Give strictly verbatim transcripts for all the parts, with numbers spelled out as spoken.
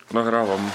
Nahrávám.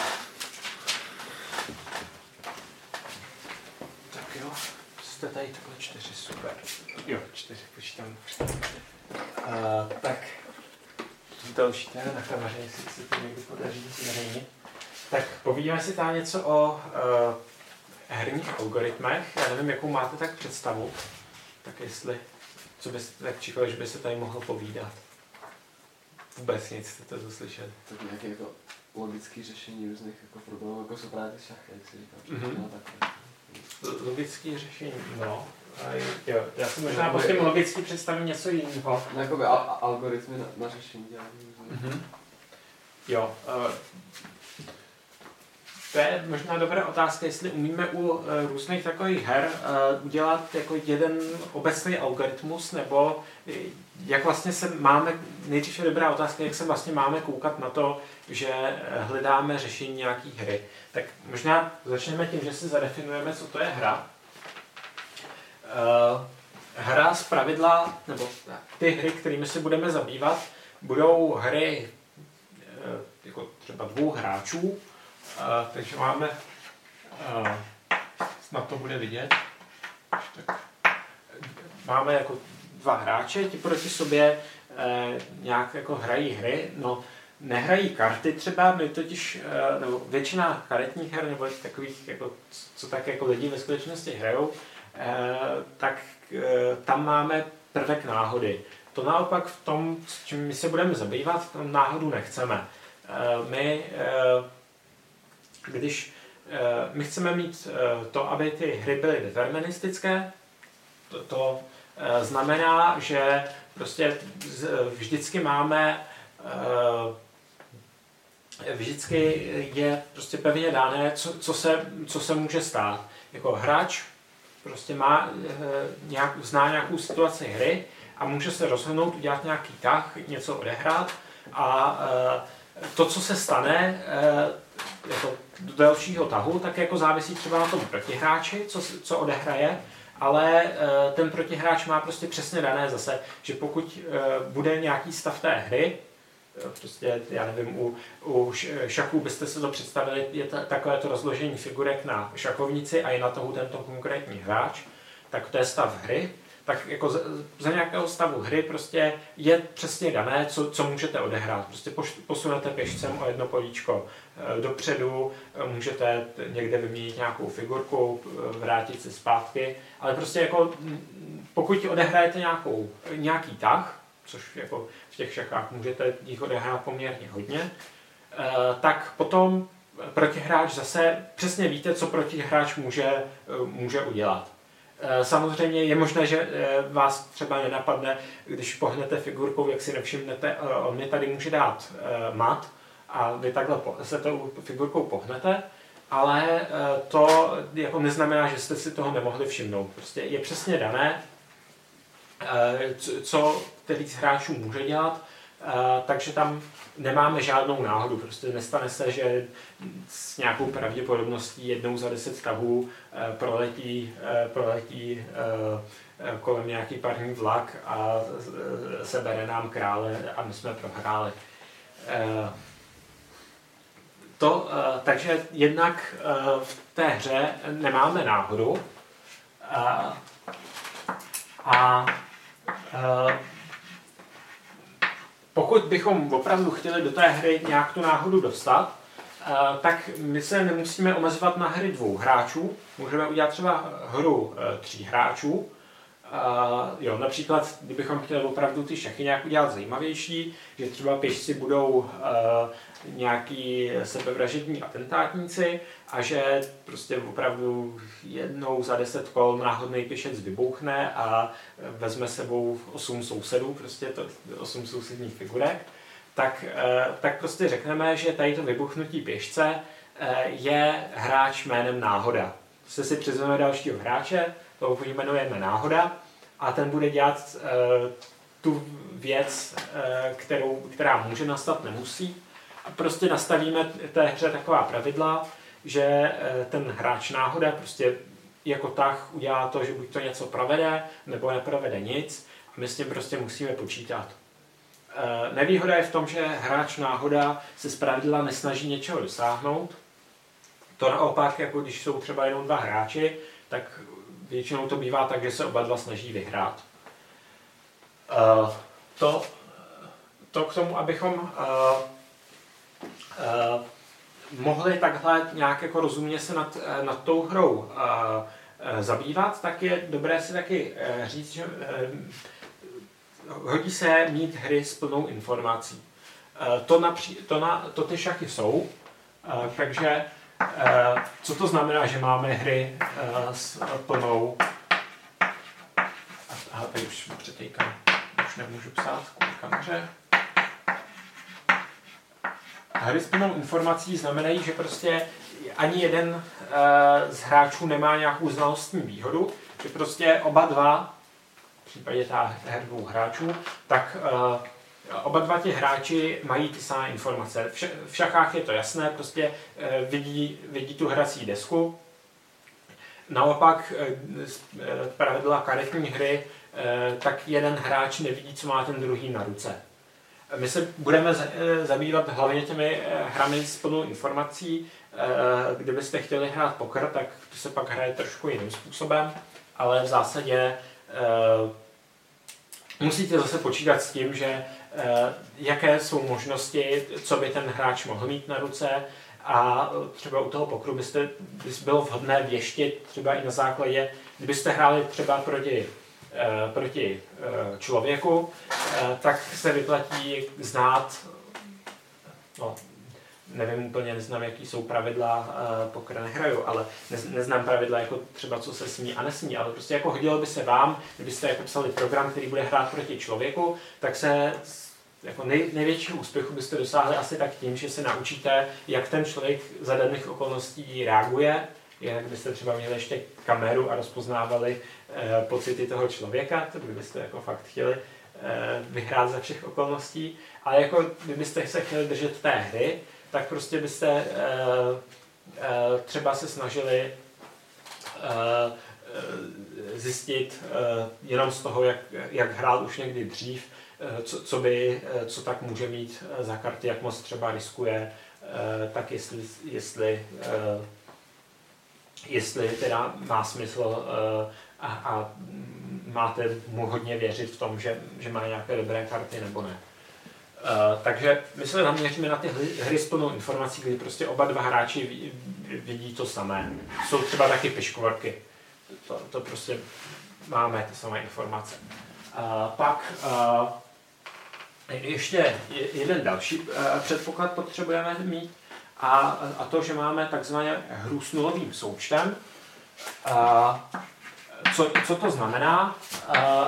Tak jo, jste tady takhle čtyři, super. Jo, čtyři, počítám. Uh, tak, další téma na kameře, jestli se to někdy podaří zveřejnit. Tak povídíme si tady něco o uh, herních algoritmech. Já nevím, jakou máte tak představu. Tak jestli, co byste tak čekali, že by se tady mohlo povídat. Vůbec nic jste to slyšeli. Tak nějaké jako logické řešení různých jako problémů, jako jsou právě ty šachy, jak si říkám. Mm-hmm. No, logické řešení, no. A jo, já si možná pod tím logicky představím něco jiného. No, jakoby al- algoritmy na, na řešení dělání. Mm-hmm. Jo. Uh, to je možná dobrá otázka, jestli umíme u uh, různých takových her uh, udělat jako jeden obecný algoritmus, nebo jak vlastně se máme, nejdřív je dobrá otázka, jak se vlastně máme koukat na to, že hledáme řešení nějaký hry. Tak možná začneme tím, že si zadefinujeme, co to je hra. Uh, hra z pravidla, nebo ty hry, kterými se budeme zabývat, budou hry uh, jako třeba dvou hráčů. Uh, takže máme, uh, snad to bude vidět, tak, máme jako dva hráče, ti proti sobě uh, nějak jako hrají hry, no nehrají karty třeba, my totiž, uh, nebo většina karetních her, nebo takových, jako, co tak jako lidi ve skutečnosti hrajou, Uh, tak uh, tam máme prvek náhody. To naopak v tom, s čím my se budeme zabývat, tam náhodu nechceme. Uh, my, uh, když uh, my chceme mít uh, to, aby ty hry byly deterministické, to, to uh, znamená, že prostě z, vždycky máme uh, vždycky je prostě pevně dané, co, co, se, co se může stát. Jako hráč prostě má, nějak, zná nějakou situaci hry a může se rozhodnout udělat nějaký tah, něco odehrát a to, co se stane jako do dalšího tahu, tak jako závisí třeba na tom protihráči, co, co odehraje, ale ten protihráč má prostě přesně dané zase, že pokud bude nějaký stav té hry, prostě, já nevím, u, u šachů byste se to představili, je to, takové to rozložení figurek na šachovnici a je na toho tento konkrétní hráč, tak to je stav hry, tak jako za, za nějakého stavu hry prostě je přesně dané, co, co můžete odehrát. Prostě poš, posunete pěšcem o jedno políčko dopředu, můžete někde vyměnit nějakou figurku, vrátit se zpátky, ale prostě jako pokud odehrajete nějakou, nějaký tah, což jako v těch šachách můžete jich odehrát poměrně hodně, tak potom protihráč zase přesně víte, co protihráč může, může udělat. Samozřejmě je možné, že vás třeba nenapadne, když pohnete figurkou, jak si nevšimnete, on mi tady může dát mat a vy takhle se tou figurkou pohnete, ale to jako neznamená, že jste si toho nemohli všimnout. Prostě je přesně dané, co který z hráčů může dělat, takže tam nemáme žádnou náhodu. Prostě nestane se, že s nějakou pravděpodobností jednou za deset tahů proletí, proletí kolem nějaký parní vlak a sebere nám krále a my jsme prohráli. To, takže jednak v té hře nemáme náhodu a, a pokud bychom opravdu chtěli do té hry nějak tu náhodu dostat, tak my se nemusíme omezovat na hry dvou hráčů. Můžeme udělat třeba hru tří hráčů. Jo, například, kdybychom chtěli opravdu ty šachy nějak udělat zajímavější, že třeba pěšci budou nějaký sebevražední atentátníci a že prostě opravdu jednou za deset kol náhodný pěšec vybouchne a vezme sebou osm sousedů, prostě to osm sousedních figurek, tak, tak prostě řekneme, že tady to vybuchnutí pěšce je hráč jménem náhoda. Prostě si přizveme dalšího hráče, toho pojmenujeme náhoda a ten bude dělat tu věc, kterou, která může nastat, nemusí. A prostě nastavíme té hře taková pravidla, že ten hráč náhoda prostě jako tah udělá to, že buď to něco provede, nebo neprovede nic a my s tím prostě musíme počítat. Nevýhoda je v tom, že hráč náhoda se zpravidla nesnaží něčeho dosáhnout. To naopak, jako když jsou třeba jenom dva hráči, tak většinou to bývá tak, že se oba dva snaží vyhrát. To, to k tomu, abychom mohli takhle nějak jako rozumně se nad, nad tou hrou zabývat, tak je dobré si taky říct, že hodí se mít hry s plnou informací. To, napří, to, na, to ty šachy jsou, takže co to znamená, že máme hry s plnou... Aha, tady už přetejkám, už nemůžu psát kvůli kameře. Hry s plnou informací znamenají, že prostě ani jeden z hráčů nemá nějakou znalostní výhodu, že prostě oba dva, v případě her dvou hráčů, tak oba dva ti hráči mají ty samé informace. V šachách je to jasné, prostě vidí, vidí tu hrací desku. Naopak pravidla karetní hry, tak jeden hráč nevidí, co má ten druhý na ruce. My se budeme zabývat hlavně těmi hrami s plnou informací. Kdybyste chtěli hrát poker, tak to se pak hraje trošku jiným způsobem, ale v zásadě musíte zase počítat s tím, že jaké jsou možnosti, co by ten hráč mohl mít na ruce, a třeba u toho pokru byste, by bylo vhodné věštit třeba i na základě, kdybyste hráli třeba proti, proti člověku, tak se vyplatí znát, no, nevím úplně, neznám, jaký jsou pravidla, pokud nehraju, ale neznám pravidla, jako třeba co se smí a nesmí, ale prostě jako hodilo by se vám, kdybyste jako psali program, který bude hrát proti člověku, tak se jako nej, největšího úspěchu byste dosáhli asi tak tím, že se naučíte, jak ten člověk za daných okolností reaguje, jak byste třeba měli ještě kameru a rozpoznávali eh, pocity toho člověka, to kdybyste jako fakt chtěli eh, vyhrát za všech okolností, ale jako kdybyste se chtěli držet té hry, tak prostě byste eh, eh, třeba se snažili eh, zjistit eh, jenom z toho, jak, jak hrál už někdy dřív, eh, co, co, by, eh, co tak může mít za karty, jak moc třeba riskuje, eh, tak jestli, jestli, eh, jestli teda má smysl eh, a, a máte mu hodně věřit v tom, že, že má nějaké dobré karty nebo ne. Uh, takže my se zaměříme na ty hry s plnou informací, kdy prostě oba dva hráči ví, vidí to samé. Jsou třeba taky piškvorky. To, to prostě máme ty samé informace. Uh, pak uh, ještě jeden další uh, předpoklad potřebujeme mít, a, a to, že máme takzvané hru s nulovým součtem. Uh, co, co to znamená? Uh,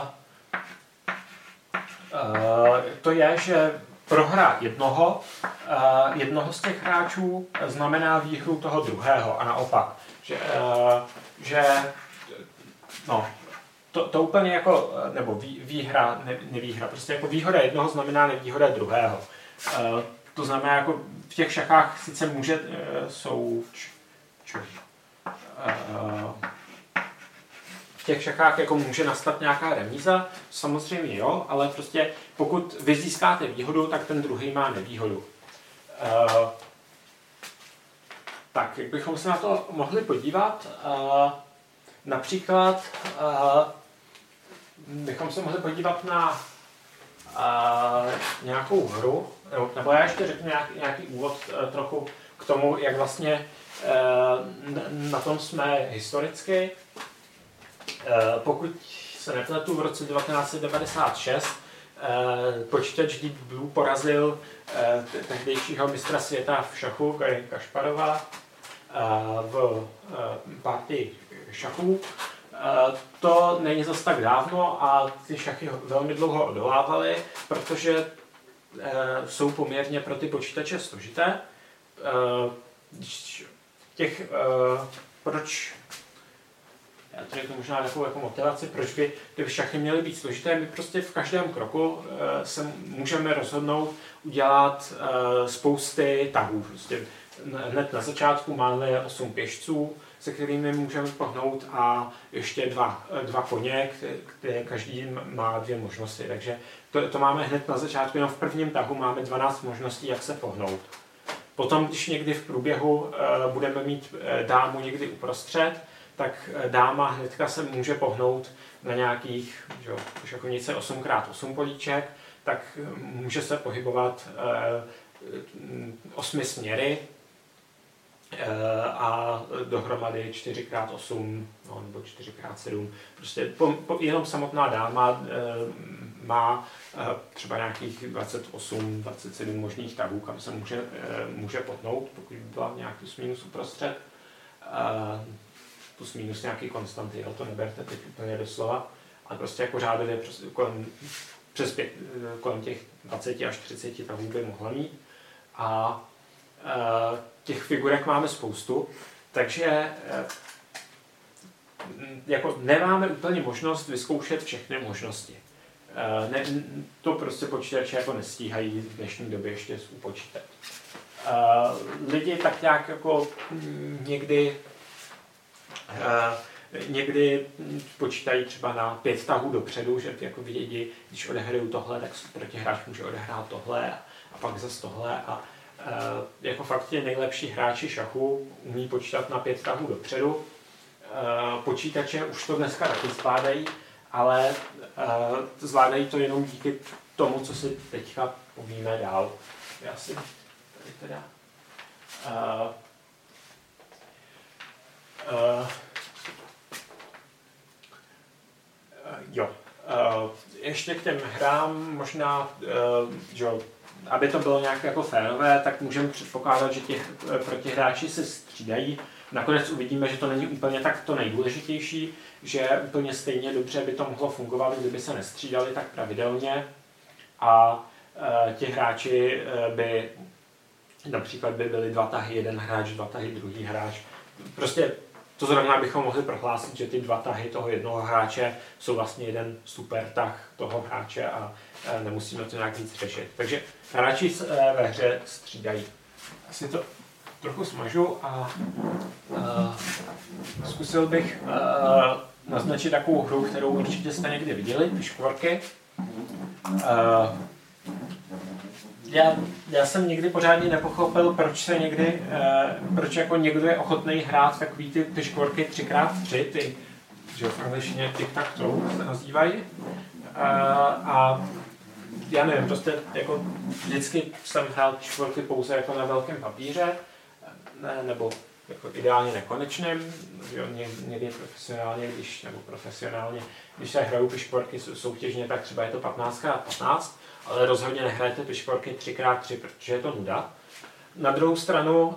Uh, to je, že prohra jednoho, uh, jednoho z těch hráčů znamená výhru toho druhého a naopak. Že, uh, že no, to, to úplně jako, nebo vý, výhra, ne, nevýhra, prostě jako výhoda jednoho znamená nevýhoda druhého. Uh, to znamená, jako v těch šachách sice může, uh, jsou č, č, uh, v těch šachách jako může nastat nějaká remíza, samozřejmě jo, ale prostě pokud vy získáte výhodu, tak ten druhý má nevýhodu. Uh, tak, jak bychom se na to mohli podívat, uh, například uh, bychom se mohli podívat na uh, nějakou hru, nebo já ještě řeknu nějaký, nějaký úvod uh, trochu k tomu, jak vlastně uh, na tom jsme historicky. Pokud se nepletu, v roce devatenáct set devadesát šest počítač Deep Blue porazil tehdejšího mistra světa v šachu Garry Kasparova v partii šachů. To není zas tak dávno a ty šachy velmi dlouho odolávaly, protože jsou poměrně pro ty počítače složité. Těch, proč Já tady to možná takovou jako motivaci, proč by ty šachy měly být složité. My prostě v každém kroku uh, se můžeme rozhodnout udělat uh, spousty tahů. Prostě hned na začátku máme osm pěšců, se kterými můžeme pohnout a ještě dva, dva koně, které každý má dvě možnosti. Takže to, to máme hned na začátku, jenom v prvním tahu máme dvanáct možností, jak se pohnout. Potom, když někdy v průběhu uh, budeme mít uh, dámu někdy uprostřed, tak uh, dáma hnedka se může pohnout na nějakých, že jo, šachovnice osm krát osm políček, tak uh, může se pohybovat uh, osmi směry uh, a dohromady čtyři krát osm no, nebo čtyři krát sedm. Prostě po, po, jenom samotná dáma uh, má třeba nějakých dvacet osm dvacet sedm možných tahů, kam se může, může potnout, pokud by byla nějak plus minus uprostřed. Plus minus nějaký konstanty, jo, to neberte teď úplně doslova. A prostě jako řádově kolem, přes pět, kolem těch dvacet až třicet tahů by mohla mít. A těch figurek máme spoustu, takže jako nemáme úplně možnost vyzkoušet všechny možnosti. Ne, to prostě počítače jako nestíhají v dnešní době ještě upočítat. Uh, lidi tak nějak jako někdy uh, někdy počítají třeba na pět tahů dopředu, že jako vědí, když odehraju tohle, tak protihráč může odehrát tohle a, a pak zase tohle. A uh, jako fakt ti nejlepší hráči šachu umí počítat na pět tahů dopředu. Uh, počítače už to dneska taky zvládají, ale uh, zvládají to jenom díky tomu, co si teďka povíme dál. Já si tady teda... Uh, uh, jo. Uh, ještě k těm hrám možná, uh, že, aby to bylo nějak jako férové, tak můžeme předpokládat, že těch protihráči se střídají. Nakonec uvidíme, že to není úplně tak to nejdůležitější, že úplně stejně dobře by to mohlo fungovat, kdyby se nestřídali tak pravidelně a e, ti hráči e, by například by byli dva tahy, jeden hráč, dva tahy, druhý hráč. Prostě to zrovna bychom mohli prohlásit, že ty dva tahy toho jednoho hráče jsou vlastně jeden super tah toho hráče a e, nemusíme to nějak víc řešit. Takže hráči e, ve hře střídají. Asi to trochu smažu a uh, zkusil bych uh, naznačit takovou hru, kterou určitě jste někdy viděli, piškvorky. Uh, já, já jsem někdy pořádně nepochopil, proč se někdy, uh, proč jako někdo je ochotný hrát takový ty piškvorky tři krát tři, ty, že v angličtině tic-tac-toe se nazývají. Uh, a já nevím, prostě jako vždycky jsem hrál piškvorky pouze jako na velkém papíře, ne, nebo jako ideálně nekonečným, někdy profesionálně, když, nebo profesionálně, když se hrajou piškvorky soutěžně, tak třeba je to patnáct krát patnáct, ale rozhodně nehrajete piškvorky tři krát tři, protože je to nuda. Na druhou stranu,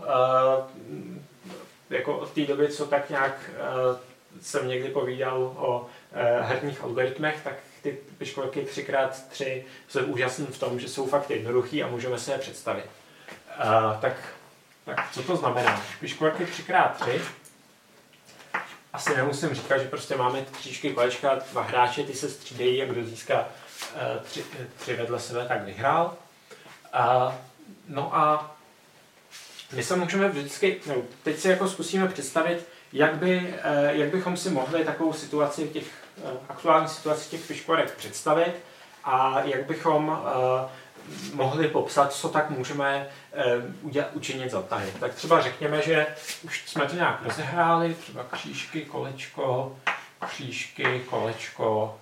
jako od té doby, co tak nějak jsem někdy povídal o herních algoritmech, tak ty piškvorky tři krát tři jsou úžasné v tom, že jsou fakt jednoduchý a můžeme si je představit. Tak Tak co to znamená? Piškvorky tři krát tři. Asi nemusím říkat, že prostě máme křížky kolečka, dva hráče, ty se střídají a kdo získá uh, tři, tři vedle sebe, tak vyhrál. Uh, no a my se můžeme vždycky, no, teď si jako zkusíme představit, jak, by, uh, jak bychom si mohli takovou situaci, těch uh, aktuální situaci těch piškvorek představit a jak bychom uh, mohli popsat, co tak můžeme udělat, učinit za tahy. Tak třeba řekněme, že už jsme to nějak rozehráli, třeba křížky, kolečko, křížky, kolečko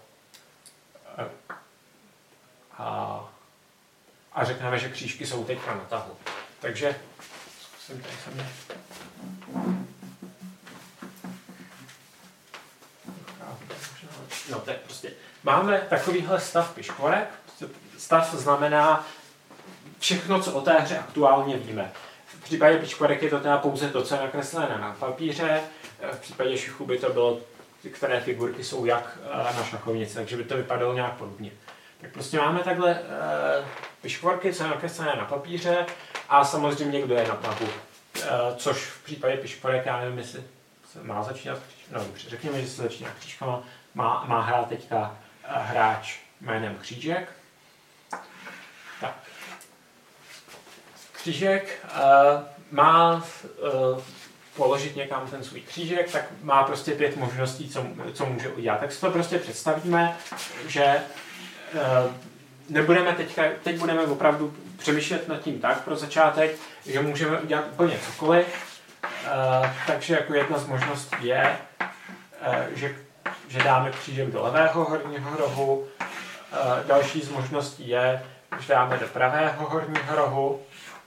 a, a řekneme, že křížky jsou teďka na tahu. Takže zkusím tady se mě... No, tak prostě máme takovýhle stav piškvorek. Stav znamená všechno, co o té hře aktuálně víme. V případě piškvorek je to teda pouze to, co je nakreslené na papíře. V případě šichu by to bylo, které figurky jsou jak na šachovnici, takže by to vypadalo nějak podobně. Tak prostě máme takhle piškvorky, co je nakreslené na papíře a samozřejmě kdo je na tahu. Což v případě piškvorek, já nevím, jestli se má začínat křížkama. No dobře, řekněme, že se začíná křížkama. Má, má hrát teďka hráč jménem Křížek. Tak. Křížek uh, má uh, položit někam ten svůj křížek, tak má prostě pět možností, co, co může udělat. Tak si to prostě představíme, že nebudeme teďka, teď budeme opravdu přemýšlet nad tím tak pro začátek, že můžeme udělat úplně cokoliv. Takže jako jedna z možností je, že, že dáme křížek do levého horního rohu. Další z možností je, že dáme do pravého horního rohu.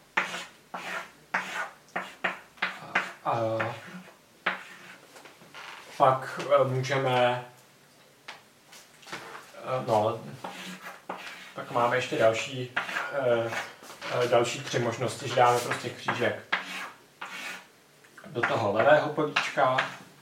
A pak můžeme, no, tak máme ještě další, další tři možnosti, že dáme prostě křížek do toho levého políčka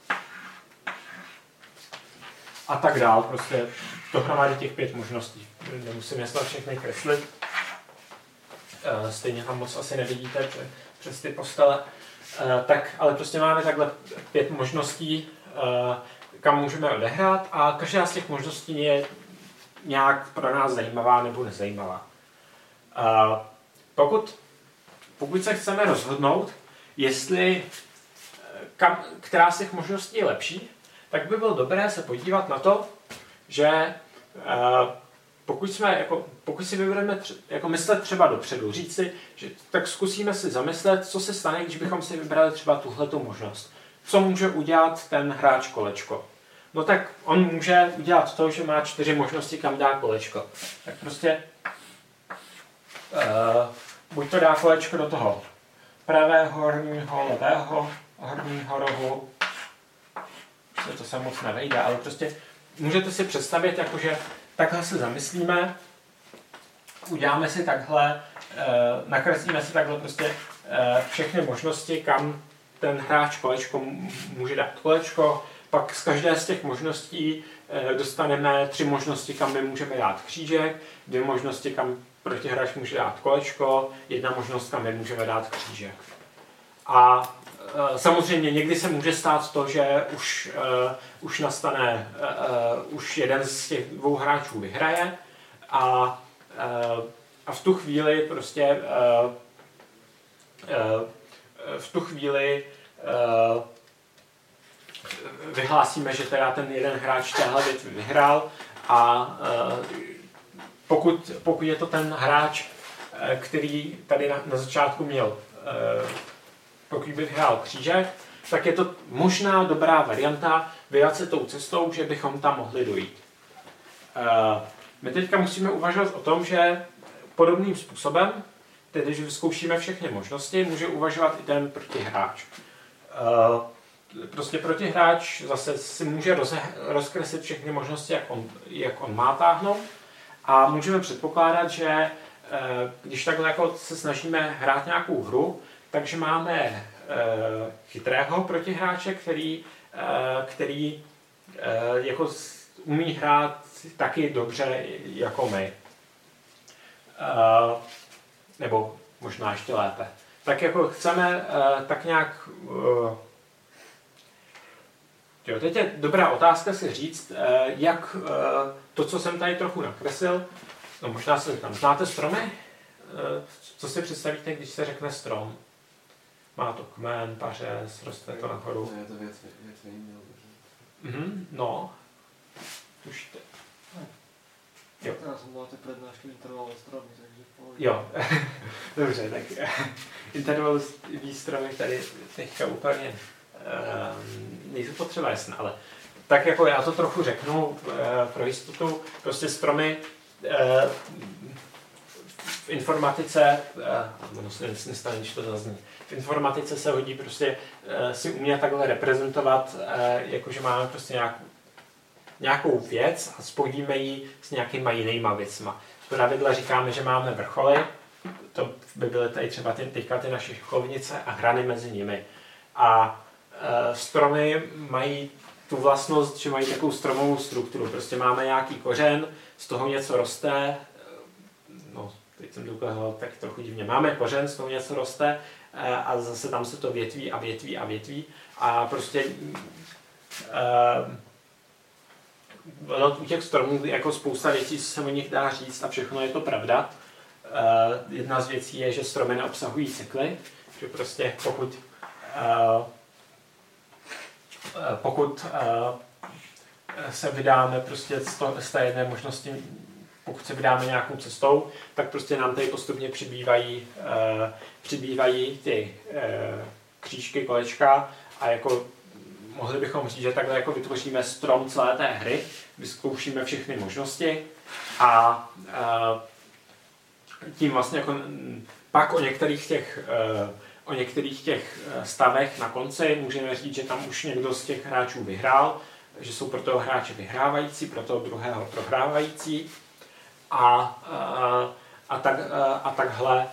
a tak dál. Prostě dohromady těch pět možností. Nemusím je snad všechny kreslit. Stejně tam moc asi nevidíte přes ty postele. Tak, ale prostě máme takhle pět možností, kam můžeme odehrát a každá z těch možností je nějak pro nás zajímavá nebo nezajímavá. Pokud, pokud se chceme rozhodnout, jestli kam, která z těch možností je lepší, tak by bylo dobré se podívat na to, že pokud, jsme, jako, pokud si vybereme tře, jako myslet třeba dopředu, říct si, že tak zkusíme si zamyslet, co se stane, když bychom si vybrali třeba tuhletu možnost. Co může udělat ten hráč kolečko? No tak on může udělat to, že má čtyři možnosti, kam dá kolečko. Tak prostě uh, buď to dá kolečko do toho pravého horního, levého horního rohu. Prostě to se moc nevejde, ale prostě můžete si představit, jakože takhle se zamyslíme, uděláme si takhle, uh, nakreslíme si takhle prostě uh, všechny možnosti, kam ten hráč kolečko může dát kolečko. Pak z každé z těch možností dostaneme tři možnosti, kam my můžeme dát křížek, dvě možnosti, kam protihráč může dát kolečko, jedna možnost, kam my můžeme dát křížek. A e, samozřejmě někdy se může stát to, že už, e, už nastane, e, už jeden z těch dvou hráčů vyhraje a, e, a v tu chvíli prostě e, e, v tu chvíli e, vyhlásíme, že teda ten jeden hráč téhle bitvy vyhrál a e, pokud, pokud je to ten hráč, e, který tady na, na začátku měl, e, pokud by vyhrál křížek, tak je to možná dobrá varianta vydat se tou cestou, že bychom tam mohli dojít. E, my teďka musíme uvažovat o tom, že podobným způsobem, tedy když vyzkoušíme všechny možnosti, může uvažovat i ten protihráč. E, Prostě protihráč zase si může roze, rozkreslit všechny možnosti, jak on, jak on má táhnout. A můžeme předpokládat, že když takhle jako se snažíme hrát nějakou hru, takže máme chytrého protihráče, který, který jako umí hrát taky dobře jako my. Nebo možná ještě lépe. Tak jako chceme tak nějak... Jo, teď je dobrá otázka si říct, jak to, co jsem tady trochu nakreslil, no možná se tam znáte stromy? Co si představíte, když se řekne strom? Má to kmen, pařez, roste to nahoru. Je to věc, věc nejméně. Mhm, no. Tušíte. Jo. Já jsem dal ty přednášky intervalový stromy, takže v pohodě. Jo, dobře, tak intervalový stromy tady teďka úplně Uh, nejsou potřeba jasné, ale tak jako já to trochu řeknu uh, pro jistotu, prostě stromy uh, v informatice, uh, no se nestane, když to zazní, v informatice se hodí prostě uh, si umět takhle reprezentovat, uh, jakože máme prostě nějakou, nějakou věc a spojíme ji s nějakýma jinýma věcma. V pravidle říkáme, že máme vrcholy, to by byly tady třeba ty, teďka ty naše šachovnice a hrany mezi nimi. A stromy mají tu vlastnost, že mají takovou stromovou strukturu. Prostě máme nějaký kořen, z toho něco roste, no, teď jsem to ukázal tak trochu divně. Máme kořen, z toho něco roste a zase tam se to větví a větví a větví a prostě uh, u těch stromů jako spousta věcí se o nich dá říct a všechno je to pravda. Uh, jedna z věcí je, že stromy neobsahují cykly, že prostě pokud uh, pokud se vydáme prostě z, to, z té jedné možnosti, pokud se vydáme nějakou cestou, tak prostě nám tady postupně přibývají, přibývají ty křížky, kolečka a jako mohli bychom říct, že takhle jako vytvoříme strom celé té hry, vyzkoušíme všechny možnosti a tím vlastně jako pak o některých těch, o některých těch stavech na konci můžeme říct, že tam už někdo z těch hráčů vyhrál, že jsou pro toho hráče vyhrávající, pro toho druhého prohrávající a, a, a, tak, a takhle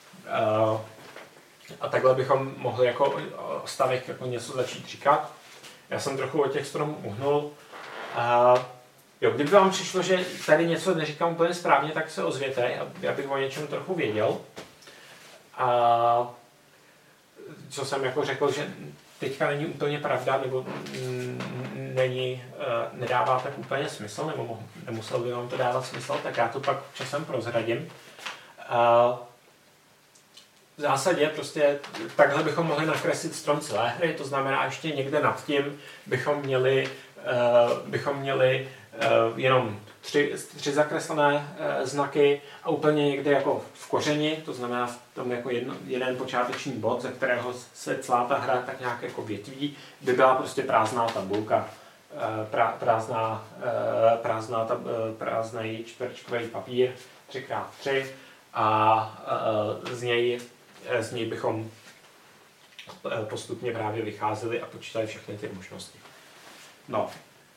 a takhle bychom mohli jako o stavech jako něco začít říkat. Já jsem trochu od těch stromů uhnul. Uh, jo, kdyby vám přišlo, že tady něco neříkám úplně správně, tak se ozvěte, abych o něčem trochu věděl. Uh, co jsem jako řekl, že teďka není úplně pravda, nebo není, uh, nedává tak úplně smysl, nebo nemusel by vám to dávat smysl, tak já to pak časem prozradím. Uh, V zásadě prostě takhle bychom mohli nakreslit strom celé hry, to znamená ještě někde nad tím bychom měli, uh, bychom měli uh, jenom tři, tři zakreslené uh, znaky a úplně někde jako v kořeni, to znamená v tom jako jedno, jeden počáteční bod, ze kterého se celá ta hra tak nějak jako větví, by byla prostě prázdná tabulka, uh, pra, prázdná, uh, prázdná tab, uh, prázdný čtverčkový papír tři krát tři a uh, z něj z něj bychom postupně právě vycházeli a počítali všechny ty možnosti. No.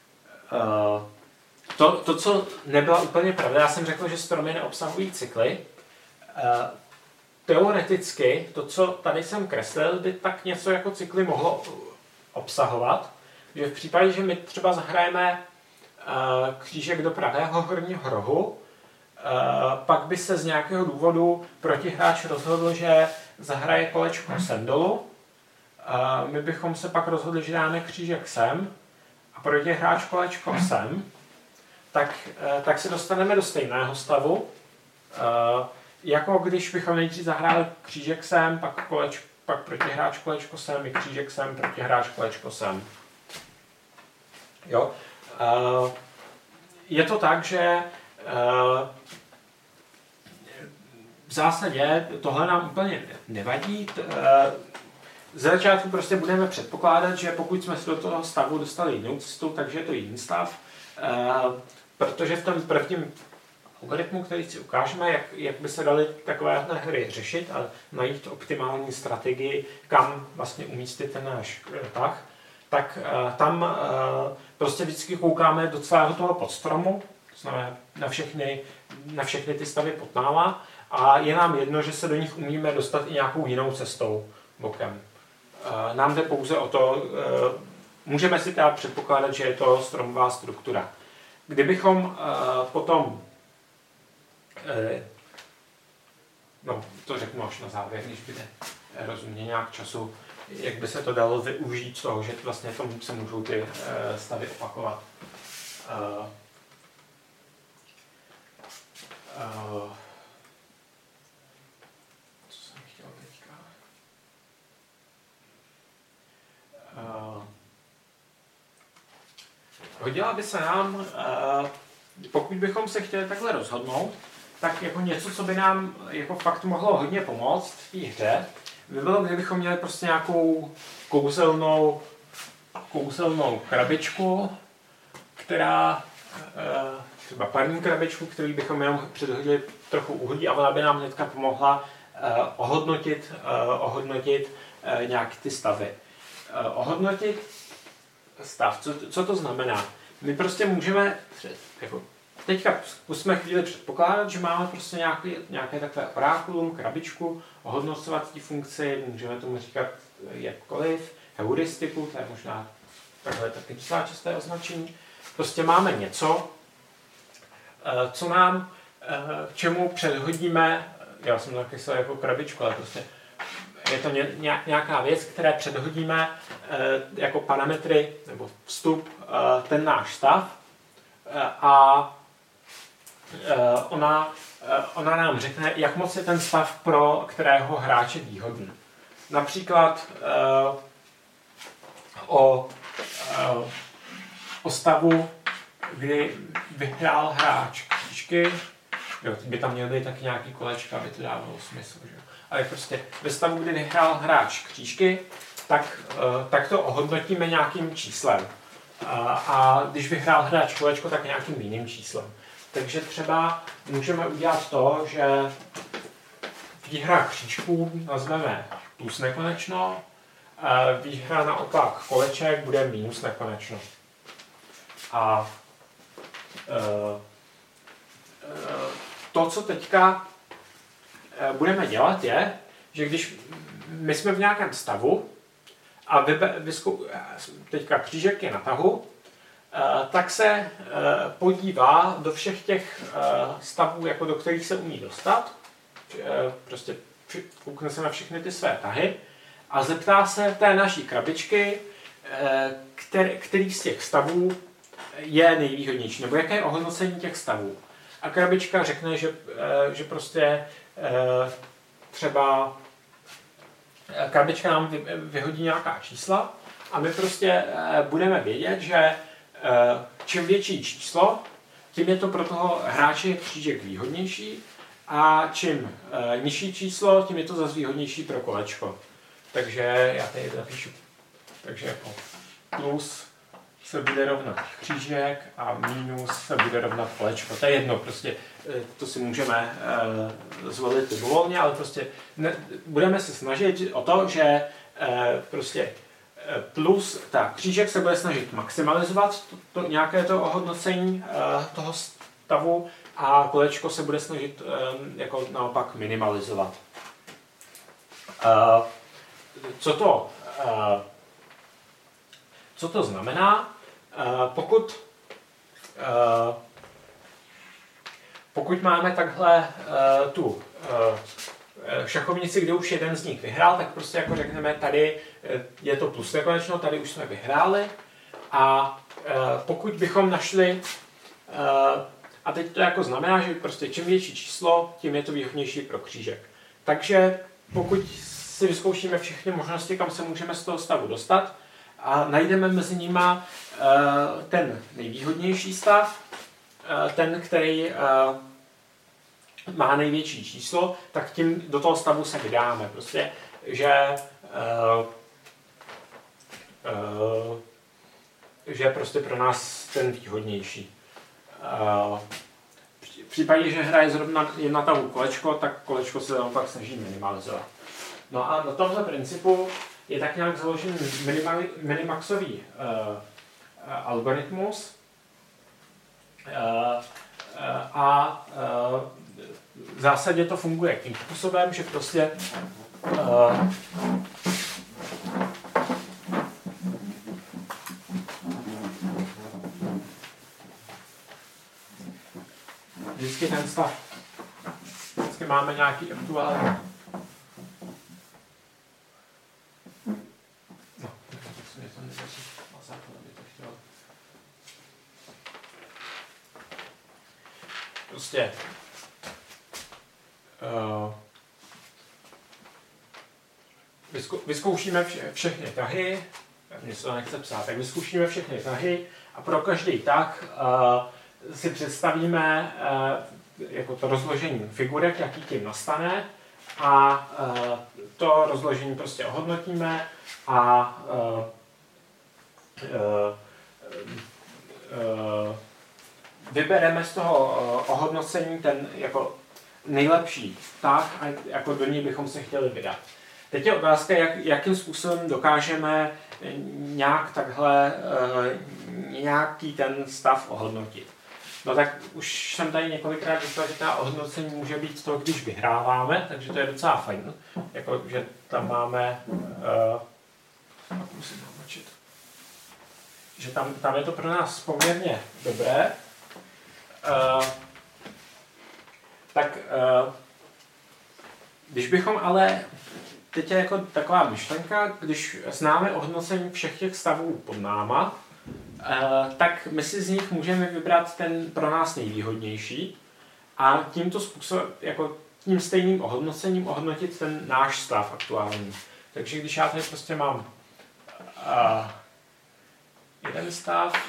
To, to, co nebyla úplně pravda, já jsem řekl, že stromy neobsahují cykly. Teoreticky, to, co tady jsem kreslil, by tak něco jako cykly mohlo obsahovat, že v případě, že my třeba zahrajeme křížek do pravého horního rohu, Uh, pak by se z nějakého důvodu protihráč rozhodl, že zahraje kolečko sem dolů. Uh, my bychom se pak rozhodli, že dáme křížek sem a protihráč kolečko sem. Tak, uh, tak se dostaneme do stejného stavu. Uh, jako když bychom nejdřív zahráli křížek sem, pak, koleč, pak protihráč kolečko sem, i křížek sem, protihráč kolečko sem. Jo? Uh, je to tak, že Uh, v zásadě tohle nám úplně nevadí. Uh, ze začátku prostě budeme předpokládat, že pokud jsme se do toho stavu dostali jinou cestou, takže je to jiný stav. Uh, protože v tom prvním algoritmu, který si ukážeme, jak, jak by se daly takovéhle hry řešit a najít optimální strategii, kam vlastně umístit ten náš tah, tak uh, tam uh, prostě vždycky koukáme do celého toho podstromu, to znamená na všechny, na všechny ty stavy pod náma a je nám jedno, že se do nich umíme dostat i nějakou jinou cestou bokem. Uh, nám jde pouze o to, uh, můžeme si teda předpokládat, že je to stromová struktura. Kdybychom uh, potom, uh, no to řeknu až na závěr, když bude rozumět nějak času, jak by se to dalo využít z toho, že vlastně tomu se můžou ty uh, stavy opakovat. Uh, uh, co jsem chtěl teďka? Uh, hodila by se nám, uh, pokud bychom se chtěli takhle rozhodnout, tak jako něco, co by nám jako fakt mohlo hodně pomoct v té hře, by bylo, kdybychom měli prostě nějakou kouzelnou, kouzelnou krabičku, která, uh, třeba parní krabičku, kterou bychom jenom předhodili trochu uhlí a ona by nám hnedka pomohla uh, ohodnotit, uh, ohodnotit uh, nějaké ty stavy. Uh, ohodnotit stav, co, co to znamená? My prostě můžeme, jako, teďka zkusme chvíli předpokládat, že máme prostě nějaký, nějaké takové orákulum, krabičku, ohodnocovací funkci, můžeme tomu říkat jakkoliv, heuristiku, to je možná takhle taky docela časté označení. Prostě máme něco, co nám, k čemu předhodíme, já jsem taky se jako krabičku, ale prostě je to nějaká věc, které předhodíme jako parametry nebo vstup ten náš stav a ona, ona nám řekne, jak moc je ten stav pro kterého hráče výhodný. Například o uh, o stavu, kdy vyhrál hráč křížky. Jo, by tam měly být taky nějaký kolečka, aby to dávalo smysl. Že? Ale prostě ve stavu, kdy vyhrál hráč křížky, tak, uh, tak to ohodnotíme nějakým číslem. Uh, a když vyhrál hráč kolečko, tak nějakým jiným číslem. Takže třeba můžeme udělat to, že výhra křížků nazveme plus nekonečno, výhra naopak koleček bude minus nekonečno. A to, co teďka budeme dělat, je, že když my jsme v nějakém stavu a vyskou, teďka křížek je na tahu, tak se podívá do všech těch stavů, jako do kterých se umí dostat, prostě koukne se na všechny ty své tahy a zeptá se té naší krabičky, který, který z těch stavů je nejvýhodnější, nebo jaké je ohodnocení těch stavů. A krabička řekne, že, že prostě třeba krabička nám vyhodí nějaká čísla a my prostě budeme vědět, že čím větší číslo, tím je to pro toho hráče křížek výhodnější a čím nižší číslo, tím je to zase výhodnější pro kolečko. Takže já tady napíšu, takže jako plus se bude rovnat křížek a minus se bude rovnat kolečko. To je jedno, prostě to si můžeme uh, zvolit libovolně, ale prostě ne, budeme se snažit o to, že uh, prostě plus, tak křížek se bude snažit maximalizovat to, to, nějaké to ohodnocení uh, toho stavu a kolečko se bude snažit um, jako naopak minimalizovat. Uh, co to, uh, co to znamená? Uh, pokud, uh, pokud máme takhle uh, tu uh, šachovnici, kde už jeden z nich vyhrál, tak prostě jako řekneme, tady je to plus nekonečno, tady už jsme vyhráli a uh, pokud bychom našli, uh, a teď to jako znamená, že prostě čím větší číslo, tím je to výhodnější pro křížek. Takže pokud si vyzkoušíme všechny možnosti, kam se můžeme z toho stavu dostat a najdeme mezi nimi uh, ten nejvýhodnější stav, uh, ten, který uh, má největší číslo, tak tím do toho stavu se vydáme. Prostě, že uh, uh, že prostě pro nás ten výhodnější. Uh, v případě, že hraje zrovna jedna tahu kolečko, tak kolečko se naopak snaží minimalizovat. No a na tomhle principu je tak nějak založený minimaxový uh, uh, algoritmus uh, uh, a uh, v zásadě to funguje tím způsobem, že prostě uh, vždycky ten stav, vždycky máme nějaký aktuální. No, to mě to nezačí. Prostě uh, vyzkou, vyzkoušíme vše, všechny tahy, mě se to nechce psát, tak vyzkoušíme všechny tahy a pro každý tah uh, si představíme uh, jako to rozložení figurek, jaký tím nastane a uh, to rozložení prostě ohodnotíme a uh, uh, uh, vybereme z toho uh, ohodnocení ten jako nejlepší tah a jako do ní bychom se chtěli vydat. Teď je otázka, jak, jakým způsobem dokážeme nějak takhle uh, nějaký ten stav ohodnotit. No tak už jsem tady několikrát říkal, že ta ohodnocení může být to, když vyhráváme, takže to je docela fajn. Jako, že tam máme uh, musím namočit. Že tam, tam je to pro nás poměrně dobré. Uh, tak uh, když bychom ale, teď je jako taková myšlenka, když známe ohodnocení všech těch stavů pod náma, uh, tak my si z nich můžeme vybrat ten pro nás nejvýhodnější a tímto způsobem, jako tím stejným ohodnocením ohodnotit ten náš stav aktuální. Takže když já tady prostě mám uh, jeden stav,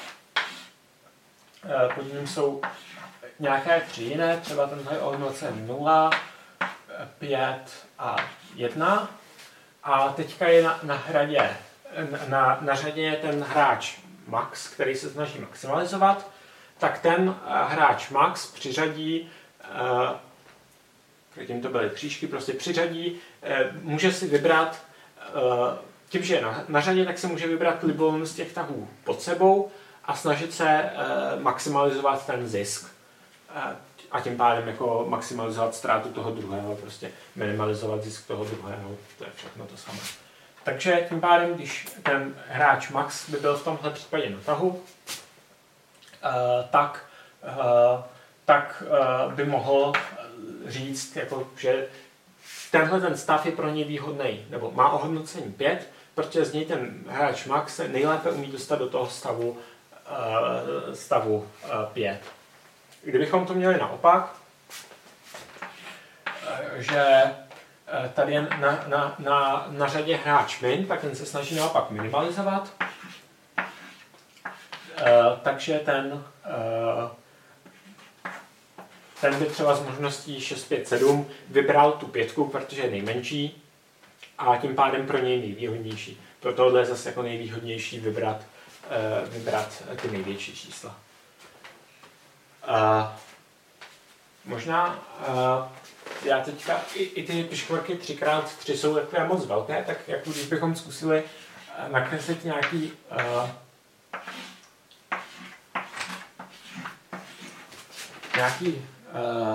pod ním jsou nějaké tři jiné, třeba tenhle je ohodnocen nula, pět a jedna. A teďka je na, na, hradě, na, na řadě je ten hráč Max, který se snaží maximalizovat, tak ten hráč Max přiřadí, předtím to byly křížky, prostě přiřadí, může si vybrat, tím, že je na, na řadě, tak se může vybrat libovolnost z těch tahů pod sebou a snažit se maximalizovat ten zisk. A tím pádem jako maximalizovat ztrátu toho druhého, prostě minimalizovat zisk toho druhého, to je všechno to samé. Takže tím pádem, když ten hráč Max by byl v tomhle případě na tahu, tak, tak by mohl říct, jako, že tenhle ten stav je pro něj výhodný, nebo má ohodnocení pět, protože z něj ten hráč Max se nejlépe umí dostat do toho stavu, stavu pět. Kdybychom to měli naopak, že tady je na, na, na, na řadě hráč min, tak ten se snaží naopak minimalizovat. Takže ten, ten by třeba z možností šest, pět, sedm vybral tu pětku, protože je nejmenší a tím pádem pro něj nejvýhodnější. Pro tohle je zase jako nejvýhodnější vybrat, vybrat ty největší čísla. Uh, možná uh, já teďka i, i ty piškvorky tři krát tři jsou takové moc velké, tak jako když bychom zkusili uh, nakreslit nějaký uh, nějaký uh,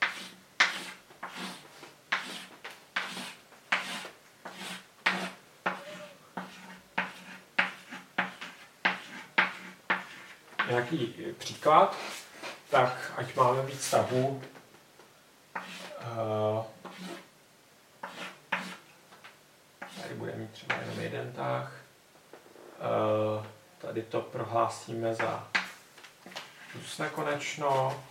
nějaký příklad, tak ať máme víc tahů. Uh, tady bude mít třeba jenom jeden tah. Uh, tady to prohlásíme za plus nekonečno.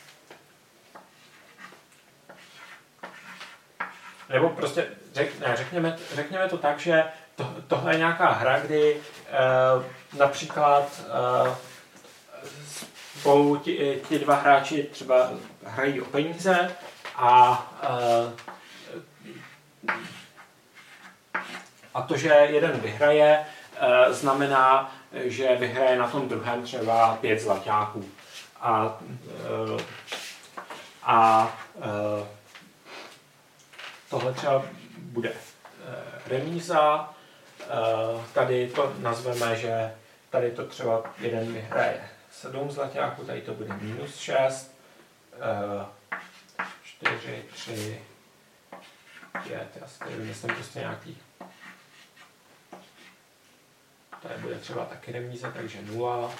Nebo prostě řek, ne, řekněme, řekněme to tak, že to, tohle je nějaká hra, kdy uh, například uh, spolu ti, ti dva hráči třeba hrají o peníze a, a to, že jeden vyhraje, znamená, že vyhraje na tom druhém třeba pět zlaťáků. A, a tohle třeba bude remíza. Tady to nazveme, že tady to třeba jeden vyhraje sedm zlaťáků, tady to bude minus šest, čtyři, tři, pět, já si tady vymyslím prostě nějaký. Tady bude třeba taky remíza, takže nula,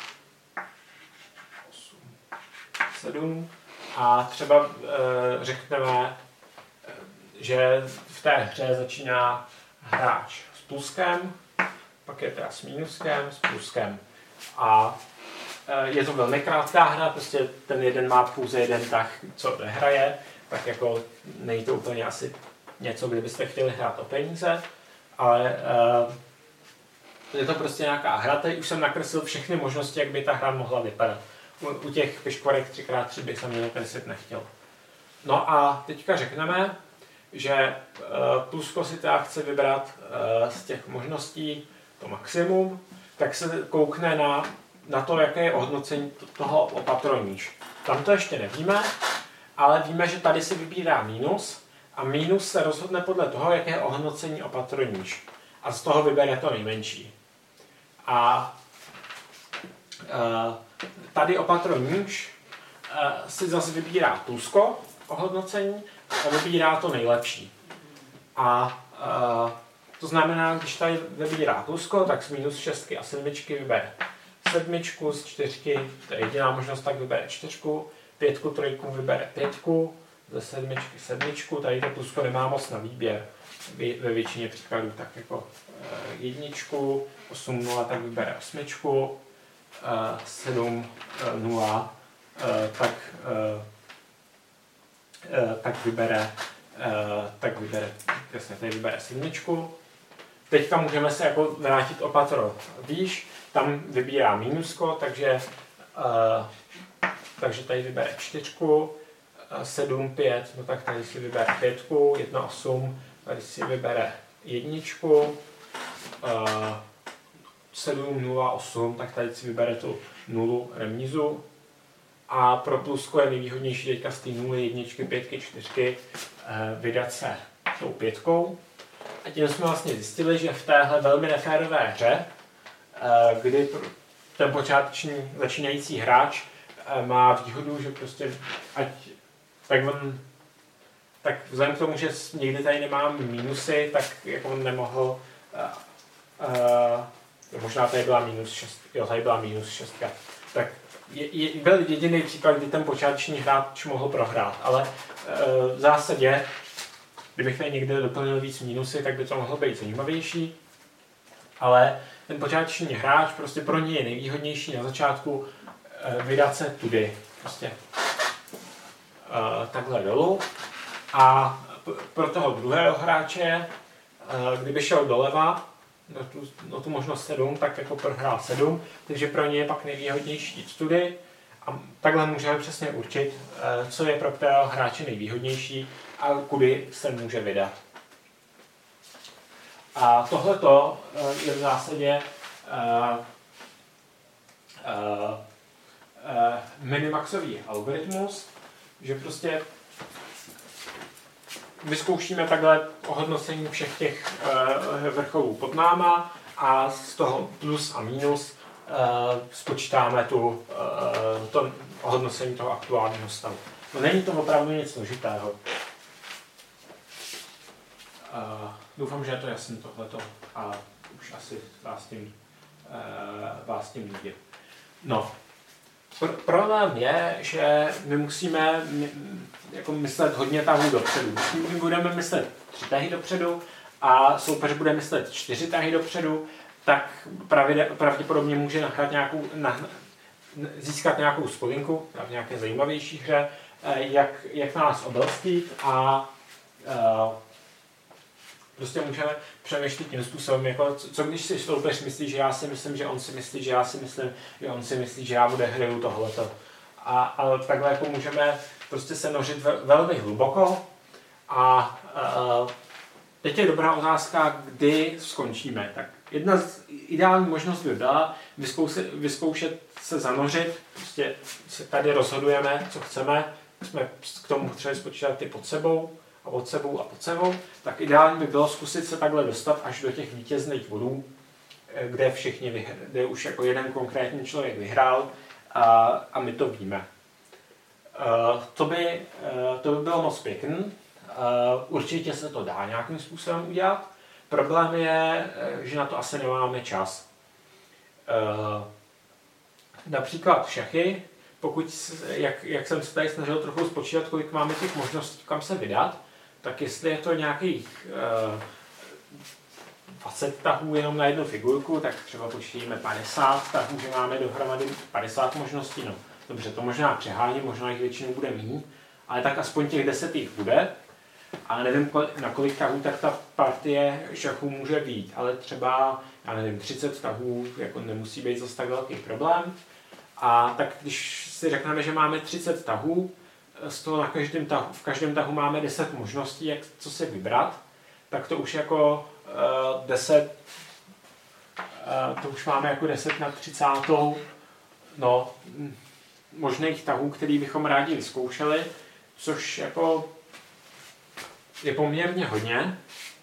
osm, sedm. A třeba e, řekneme, že v té hře začíná hráč s pluskem, pak je teda s minuskem, s pluskem. A je to velmi krátká hra, prostě ten jeden má pouze jeden tah, co nehraje, tak jako není to úplně asi něco, kdybyste chtěli hrát o peníze, ale uh, je to prostě nějaká hra. Tady už jsem nakreslil všechny možnosti, jak by ta hra mohla vypadat. U, u těch piškvorek tři krát tři bych jsem měl kreslit nechtěl. No a teďka řekneme, že uh, plusko si teda chce vybrat uh, z těch možností to maximum, tak se koukne na na to, jaké je ohodnocení toho opatroníž. Tam to ještě nevíme, ale víme, že tady si vybírá mínus a mínus se rozhodne podle toho, jaké je ohodnocení opatroníž. A z toho vybere to nejmenší. A e, tady opatroníž e, si zase vybírá plusko ohodnocení a vybírá to nejlepší. A e, to znamená, když tady vybírá plusko, tak z minus šestky a sedmičky vybere sedmičku, z čtyřky, to je jediná možnost, tak vybere čtyřku, pětku, trojku vybere pětku, ze sedmičky sedmičku, tady to plusko nemá moc na výběr ve většině příkladů, tak jako jedničku, osm nula, tak vybere osmičku, sedm nula, tak, tak vybere, tak vybere, jasně, tady vybere sedmičku, teďka můžeme se jako vrátit o patro výš, tam vybírá mínusko, takže, uh, takže tady vybere čtyřku, sedm, pět, no tak tady si vybere pětku, jedna, osm, tady si vybere jedničku, uh, sedm, nula, osm, tak tady si vybere tu nulu remízu. A pro plusko je nejvýhodnější teďka z té nuly, jedničky, pětky, čtyřky uh, vydat se tou pětkou. A tím jsme vlastně zjistili, že v téhle velmi neférové hře, uh, kdy ten počáteční začínající hráč uh, má výhodu, že prostě ať tak on, tak vzhledem k tomu, že někdy tady nemám mínusy, tak jako on nemohl, uh, uh, možná tady byla minus šest, jo, tady byla minus šestka, tak je, je, byl jediný případ, kdy ten počáteční hráč mohl prohrát, ale uh, v zásadě, kdybych tady někde doplnil víc mínusy, tak by to mohlo být zajímavější, ale ten počáteční hráč, prostě pro něj je nejvýhodnější na začátku uh, vydat se tudy, prostě Uh, takhle dolů a p- pro toho druhého hráče, uh, kdyby šel doleva na tu, na tu možnost sedm, tak jako prohrál sedm, takže pro ně je pak nejvýhodnější jít tudy a takhle můžeme přesně určit, uh, co je pro kterého hráče nejvýhodnější a kudy se může vydat. A tohleto uh, je v zásadě uh, uh, uh, minimaxový algoritmus, že prostě vyzkoušíme takhle ohodnocení všech těch uh, vrcholů pod náma a z toho plus a minus uh, spočítáme tu, uh, to ohodnocení toho aktuálního stavu. No, není to opravdu nic složitého. Uh, doufám, že je to jasné tohleto a už asi vás tím, uh, vás tím nudím. No. Problém je, že my musíme my, jako myslet hodně tahů dopředu. My budeme myslet tři tahy dopředu a soupeř bude myslet čtyři tahy dopředu, tak pravděpodobně může nahrát nějakou, na, získat nějakou spodinku v nějaké zajímavější hře, jak, jak nás obelstit a uh, prostě můžeme přemýšlet tím způsobem, jako co, co když si soupeř myslí, že já si myslím, že on si myslí, že já si myslím, že on si myslí, že já bude hraju tohleto. A, a takhle jako můžeme prostě se nořit ve, velmi hluboko a, a teď je dobrá otázka, kdy skončíme. Tak jedna z ideální možnost by byla vyzkoušet, vyzkoušet se zanořit, prostě se tady rozhodujeme, co chceme, jsme k tomu potřebovali spočítat ty pod sebou, a pod sebou a pod sebou, tak ideálně by bylo zkusit se takhle dostat až do těch vítězných bodů, kde všichni vyhr, kde už jako jeden konkrétní člověk vyhrál a, a my to víme. Uh, to, by, uh, to by bylo moc pěkný. Uh, určitě se to dá nějakým způsobem udělat. Problém je, že na to asi nemáme čas. Uh, například šachy, pokud, jak, jak jsem se tady snažil trochu spočítat, kolik máme těch možností, kam se vydat, tak jestli je to nějakých uh, dvacet tahů jenom na jednu figurku, tak třeba počítíme padesát tahů, že máme dohromady padesát možností. No, dobře, to možná přeháním, možná jich většinou bude méně, ale tak aspoň těch deset jich bude. A nevím, na kolik tahů tak ta partie šachů může být, ale třeba, já nevím, třicet tahů jako nemusí být zase tak velký problém. A tak když si řekneme, že máme třicet tahů, z toho na každém tahu, v každém tahu máme deset možností, jak co si vybrat, tak to už jako uh, deset, uh, to už máme jako deset na třicátou, no, možných tahů, který bychom rádi vyzkoušeli, což jako je poměrně hodně.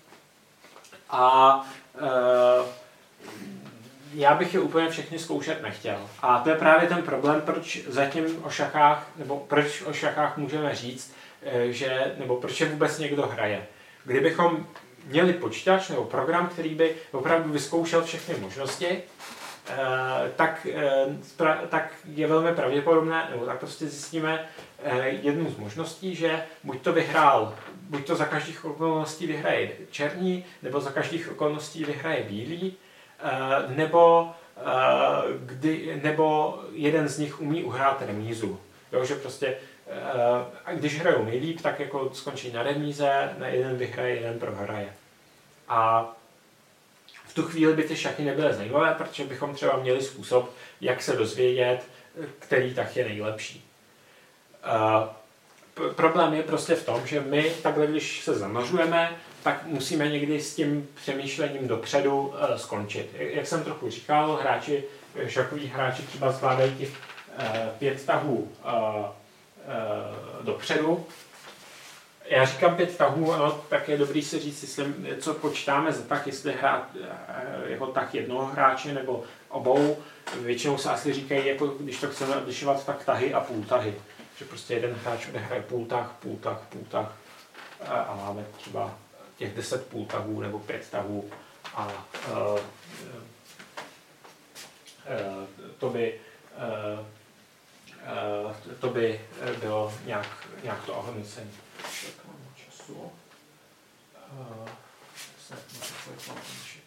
A uh, já bych je úplně všechny zkoušet nechtěl. A to je právě ten problém, proč zatím o šachách, nebo proč o šachách můžeme říct, že, nebo proč je vůbec někdo hraje. Kdybychom měli počítač nebo program, který by opravdu vyzkoušel všechny možnosti, tak, tak je velmi pravděpodobné, nebo tak prostě zjistíme jednu z možností, že buď to vyhrál, buď to za každých okolností vyhraje černý, nebo za každých okolností vyhraje bílý, nebo, kdy, nebo jeden z nich umí uhrát remízu. Jo, že prostě, a když hrajou nejlíp, tak jako skončí na remíze, na jeden vyhraje, jeden prohraje. A tu chvíli by ty šachy nebyly zajímavé, protože bychom třeba měli způsob, jak se dozvědět, který tah je nejlepší. Uh, p- problém je prostě v tom, že my takhle, když se zanořujeme, tak musíme někdy s tím přemýšlením dopředu uh, skončit. Jak jsem trochu říkal, hráči, šachoví hráči třeba zvládají těch uh, pět tahů uh, uh, dopředu. Já říkám pět tahů, ano, tak je dobrý si říct, jestli, co počítáme za tah, jestli hrát jako tah jednoho hráče nebo obou. Většinou se asi říkají, jako když to chceme odlišovat, tak tahy a půl tahy. Že prostě jeden hráč odehraje půl tah, půl tah, půl tah a máme třeba těch deset půl tahů nebo pět tahů a uh, uh, to by uh, uh, to by bylo nějak, nějak to ohodnocení. Tak mám času. Uh, se můžu končit.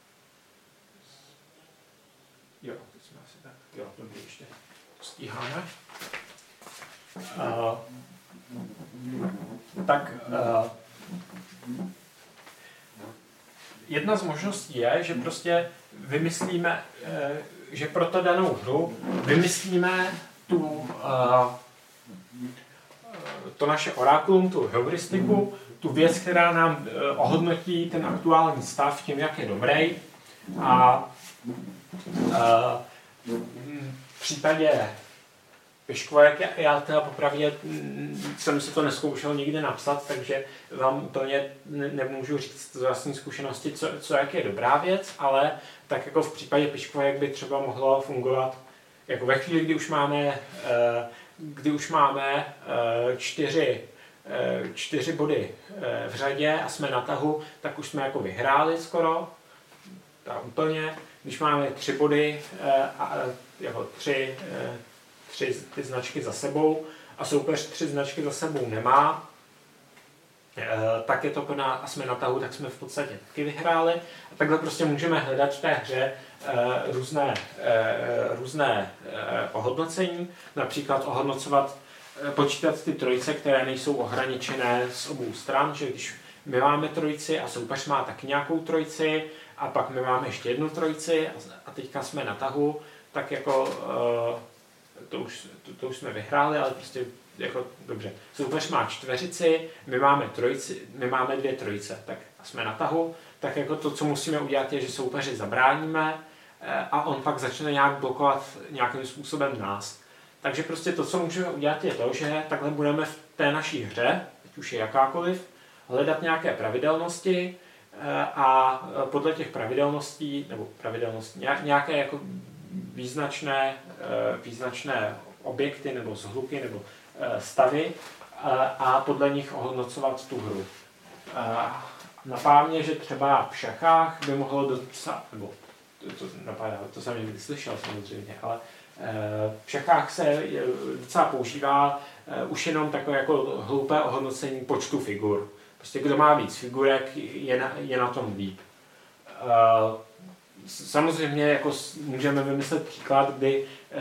Jo, teď jsme asi tak. Jo, dobrý, ještě to stíháme. Uh, tak uh, jedna z možností je, že prostě vymyslíme, uh, že pro to danou hru vymyslíme tu uh, to naše orákulum, tu heuristiku, tu věc, která nám uh, ohodnotí ten aktuální stav tím, jak je dobrý. A uh, v případě Piškvorek, já, já teda popravdě jsem si to neskoušel nikdy napsat, takže vám úplně ne, nemůžu říct z vlastní zkušenosti, co, co jak je dobrá věc, ale tak jako v případě Piškvorek by třeba mohlo fungovat jako ve chvíli, kdy už máme uh, kdy už máme čtyři, čtyři body v řadě a jsme na tahu, tak už jsme jako vyhráli skoro, tak úplně. Když máme tři body a jako tři, tři ty značky za sebou a soupeř tři značky za sebou nemá, tak je to plná a jsme na tahu, tak jsme v podstatě taky vyhráli. A takhle prostě můžeme hledat v té hře různé, různé ohodnocení, například ohodnocovat, počítat ty trojice, které nejsou ohraničené z obou stran, že když my máme trojici a soupeř má taky nějakou trojici a pak my máme ještě jednu trojici a teďka jsme na tahu, tak jako to už, to, to už jsme vyhráli, ale prostě jako dobře. Soupeř má čtveřici, my máme trojici, my máme dvě trojice, tak jsme na tahu, tak jako to, co musíme udělat, je, že soupeři zabráníme a on pak začne nějak blokovat nějakým způsobem nás. Takže prostě to, co můžeme udělat, je to, že takhle budeme v té naší hře, ať už je jakákoliv, hledat nějaké pravidelnosti a podle těch pravidelností, nebo pravidelnosti, nějaké jako význačné, význačné objekty nebo zhluky nebo stavy a podle nich ohodnocovat tu hru. Napadá mě, že třeba v šachách by mohlo docela, nebo to, to napadá, to jsem někdy slyšel samozřejmě, ale v šachách se docela používá už jenom takové jako hloupé ohodnocení počtu figur. Prostě kdo má víc figurek, je na, je na tom líp. Samozřejmě jako můžeme vymyslet příklad, kdy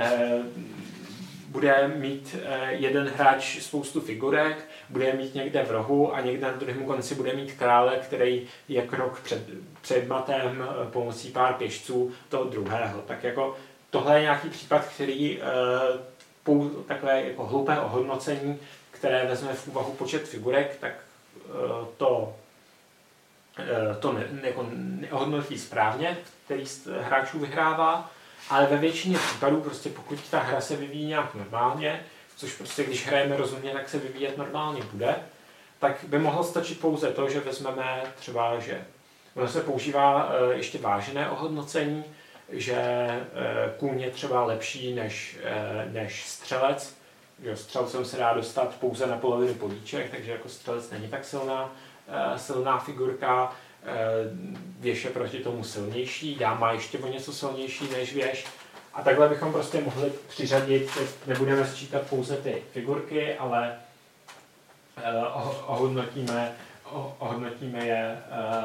bude mít jeden hráč spoustu figurek, bude mít někde v rohu a někde na druhém konci bude mít krále, který je krok před, před matem pomocí pár pěšců toho druhého. Tak jako tohle je nějaký případ, který pou, takové jako hloupé ohodnocení, které vezme v úvahu počet figurek, tak to, to ne, jako neohodnotí správně, který z hráčů vyhrává. Ale ve většině případů, prostě pokud ta hra se vyvíjí nějak normálně, což prostě když hrajeme rozumně, tak se vyvíjet normálně bude, tak by mohlo stačit pouze to, že vezmeme třeba, že ono se používá ještě vážené ohodnocení, že kůň je třeba lepší než, než střelec. Že střelcem se dá dostat pouze na polovinu políček, takže jako střelec není tak silná, silná figurka. Věž je proti tomu silnější, dáma ještě o něco silnější než věž. A takhle bychom prostě mohli přiřadit, nebudeme sčítat pouze ty figurky, ale ohodnotíme, ohodnotíme je,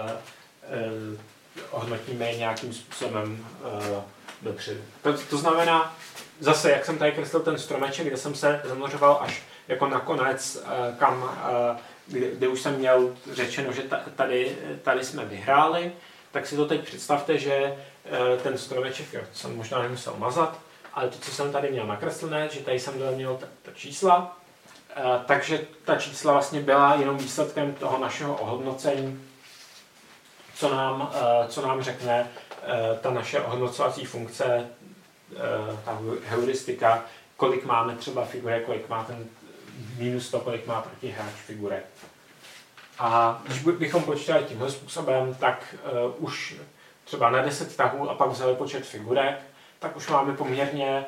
ohodnotíme je nějakým způsobem dopředu. To, to znamená, zase, jak jsem tady kreslil ten stromeček, kde jsem se zanořoval až jako nakonec, kam, kde, kde už jsem měl řečeno, že tady, tady jsme vyhráli, tak si to teď představte, že ten stromeček, jo, jsem možná nemusel mazat, ale to, co jsem tady měl nakreslené, že tady jsem tady měl ta, ta čísla, takže ta čísla vlastně byla jenom výsledkem toho našeho ohodnocení, co nám, co nám řekne ta naše ohodnocovací funkce, ta heuristika, kolik máme třeba figurek, kolik má ten minus to, kolik má protihráč figurek. A když bychom počítali tímhle způsobem, tak uh, už třeba na deset tahů a pak vzali počet figurek, tak už máme poměrně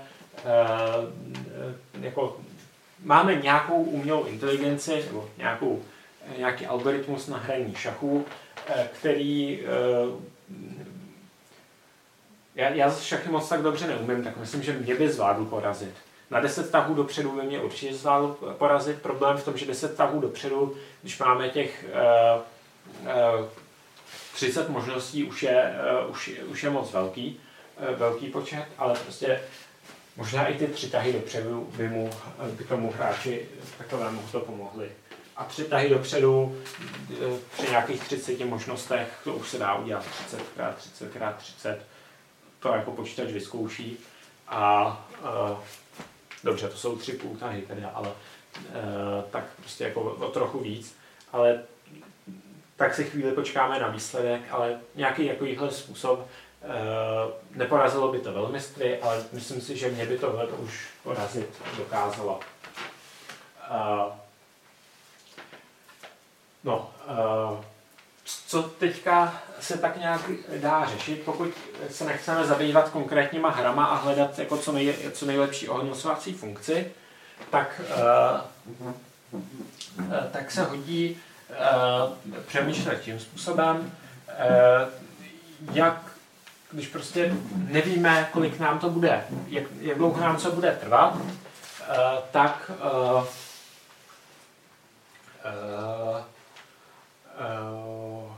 uh, jako máme nějakou umělou inteligenci nebo nějakou, nějaký algoritmus na hraní šachů, který uh, já, já šachy moc tak dobře neumím, tak myslím, že mě by zvládl porazit. Na deset tahů dopředu by mě určitě zvládl porazit. Problém v tom, že deset tahů dopředu, když máme těch uh, uh, třicet možností, už je, uh, už, už je moc velký, uh, velký počet, ale prostě možná i ty tři tahy dopředu by, mu, by tomu hráči takovému to pomohli. A tři tahy dopředu uh, při nějakých třiceti možnostech, to už se dá udělat třicet krát třicet krát třicet, to jako počítač vyzkouší a uh, dobře, to jsou tři půl tahy teda, ale e, tak prostě jako o trochu víc, ale tak si chvíli počkáme na výsledek, ale nějaký takovýhle způsob e, neporazilo by to velmistry, ale myslím si, že mě by tohle už porazit dokázalo. E, no, e, co teďka se tak nějak dá řešit, pokud se nechceme zabývat konkrétníma hrama a hledat jako co, nej, co nejlepší ohodnocovací funkci, tak, uh, uh, tak se hodí uh, přemýšlet tím způsobem, uh, jak, když prostě nevíme, kolik nám to bude, jak, jak dlouho nám to bude trvat, uh, tak uh, uh, uh,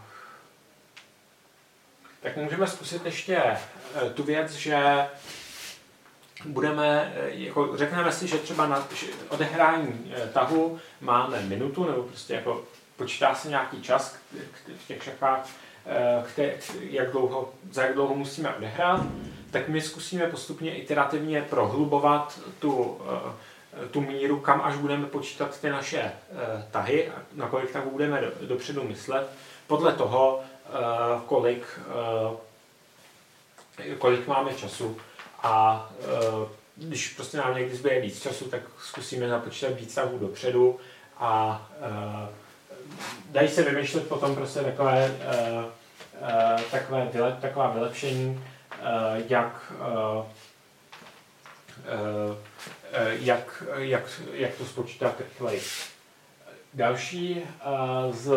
tak můžeme zkusit ještě tu věc, že budeme, jako řekneme si, že třeba na odehrání tahu máme minutu, nebo prostě jako počítá se nějaký čas v těch šachách, jak dlouho, za jak dlouho musíme odehrát, tak my zkusíme postupně iterativně prohlubovat tu, tu míru, kam až budeme počítat ty naše tahy, na kolik tahů budeme dopředu myslet, podle toho, Uh, kolik, uh, kolik máme času a uh, když prostě nám někdy zbyde víc času, tak zkusíme započítat víc tahů dopředu a uh, dají se vymýšlet potom prostě takové, uh, uh, takové vyle, taková vylepšení, uh, jak, uh, uh, jak, jak, jak to spočítat rychleji. Další uh, z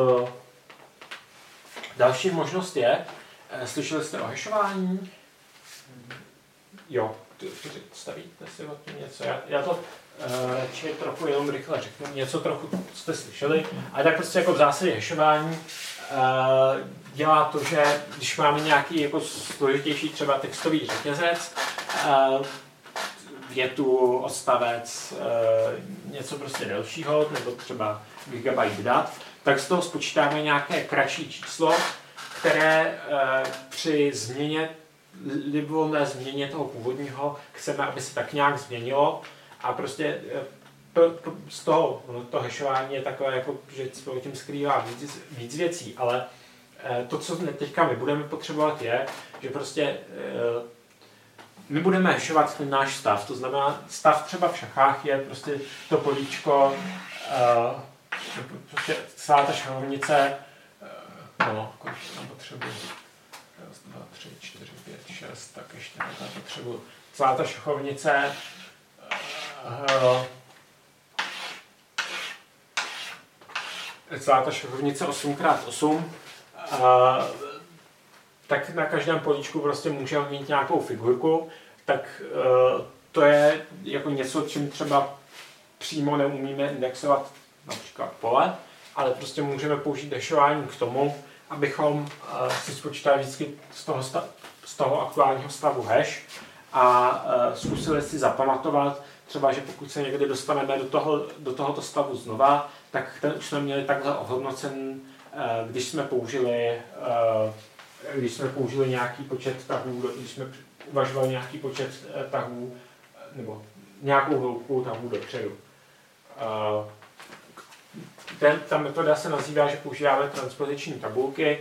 Další možnost je, slyšeli jste o hashování? Jo, stavíte si o tím něco? Já, já to radši uh, trochu jenom rychle řeknu, něco trochu jste slyšeli, ale tak prostě jako v zásadě hashování uh, dělá to, že když máme nějaký jako složitější třeba textový řetězec, uh, větu, odstavec, uh, něco prostě delšího, nebo třeba gigabyte dat, tak z toho spočítáme nějaké kratší číslo, které e, při změně, libovolné změně toho původního chceme, aby se tak nějak změnilo a prostě e, p, p, z toho, no, to hashování je takové, jako, že se tím skrývá víc, víc věcí, ale e, to, co teďka my budeme potřebovat je, že prostě e, my budeme hashovat ten náš stav, to znamená stav třeba v šachách je prostě to políčko, e, prostě celá ta šachovnice, no, kolik tam potřebuji, raz, dva, tři, čtyři, pět, šest, tak ještě na to potřebuji. Celá ta šachovnice, uh, celá ta šachovnice osm krát osm, uh, tak na každém políčku prostě můžeme mít nějakou figurku, tak uh, to je jako něco, čím třeba přímo neumíme indexovat například pole, ale prostě můžeme použít hashování k tomu, abychom uh, si spočítali vždycky z toho, sta- z toho aktuálního stavu hash a uh, zkusili si zapamatovat, třeba, že pokud se někdy dostaneme do, toho, do tohoto stavu znova, tak ten už jsme měli takhle ohodnocen, uh, když jsme použili uh, když jsme použili nějaký počet tahů, když jsme uvažovali nějaký počet tahů, nebo nějakou hloubku tahů dopředu. Ten, ta metoda se nazývá, že používáme transpoziční tabulky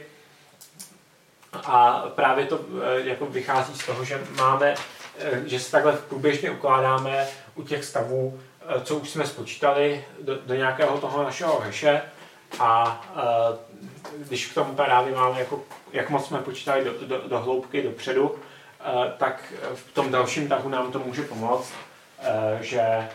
a právě to jako vychází z toho, že máme, že se takhle průběžně ukládáme u těch stavů, co už jsme spočítali do, do nějakého toho našeho haše a když k tomu právě máme, jako, jak moc jsme počítali do, do, do hloubky dopředu, tak v tom dalším tahu nám to může pomoct, že,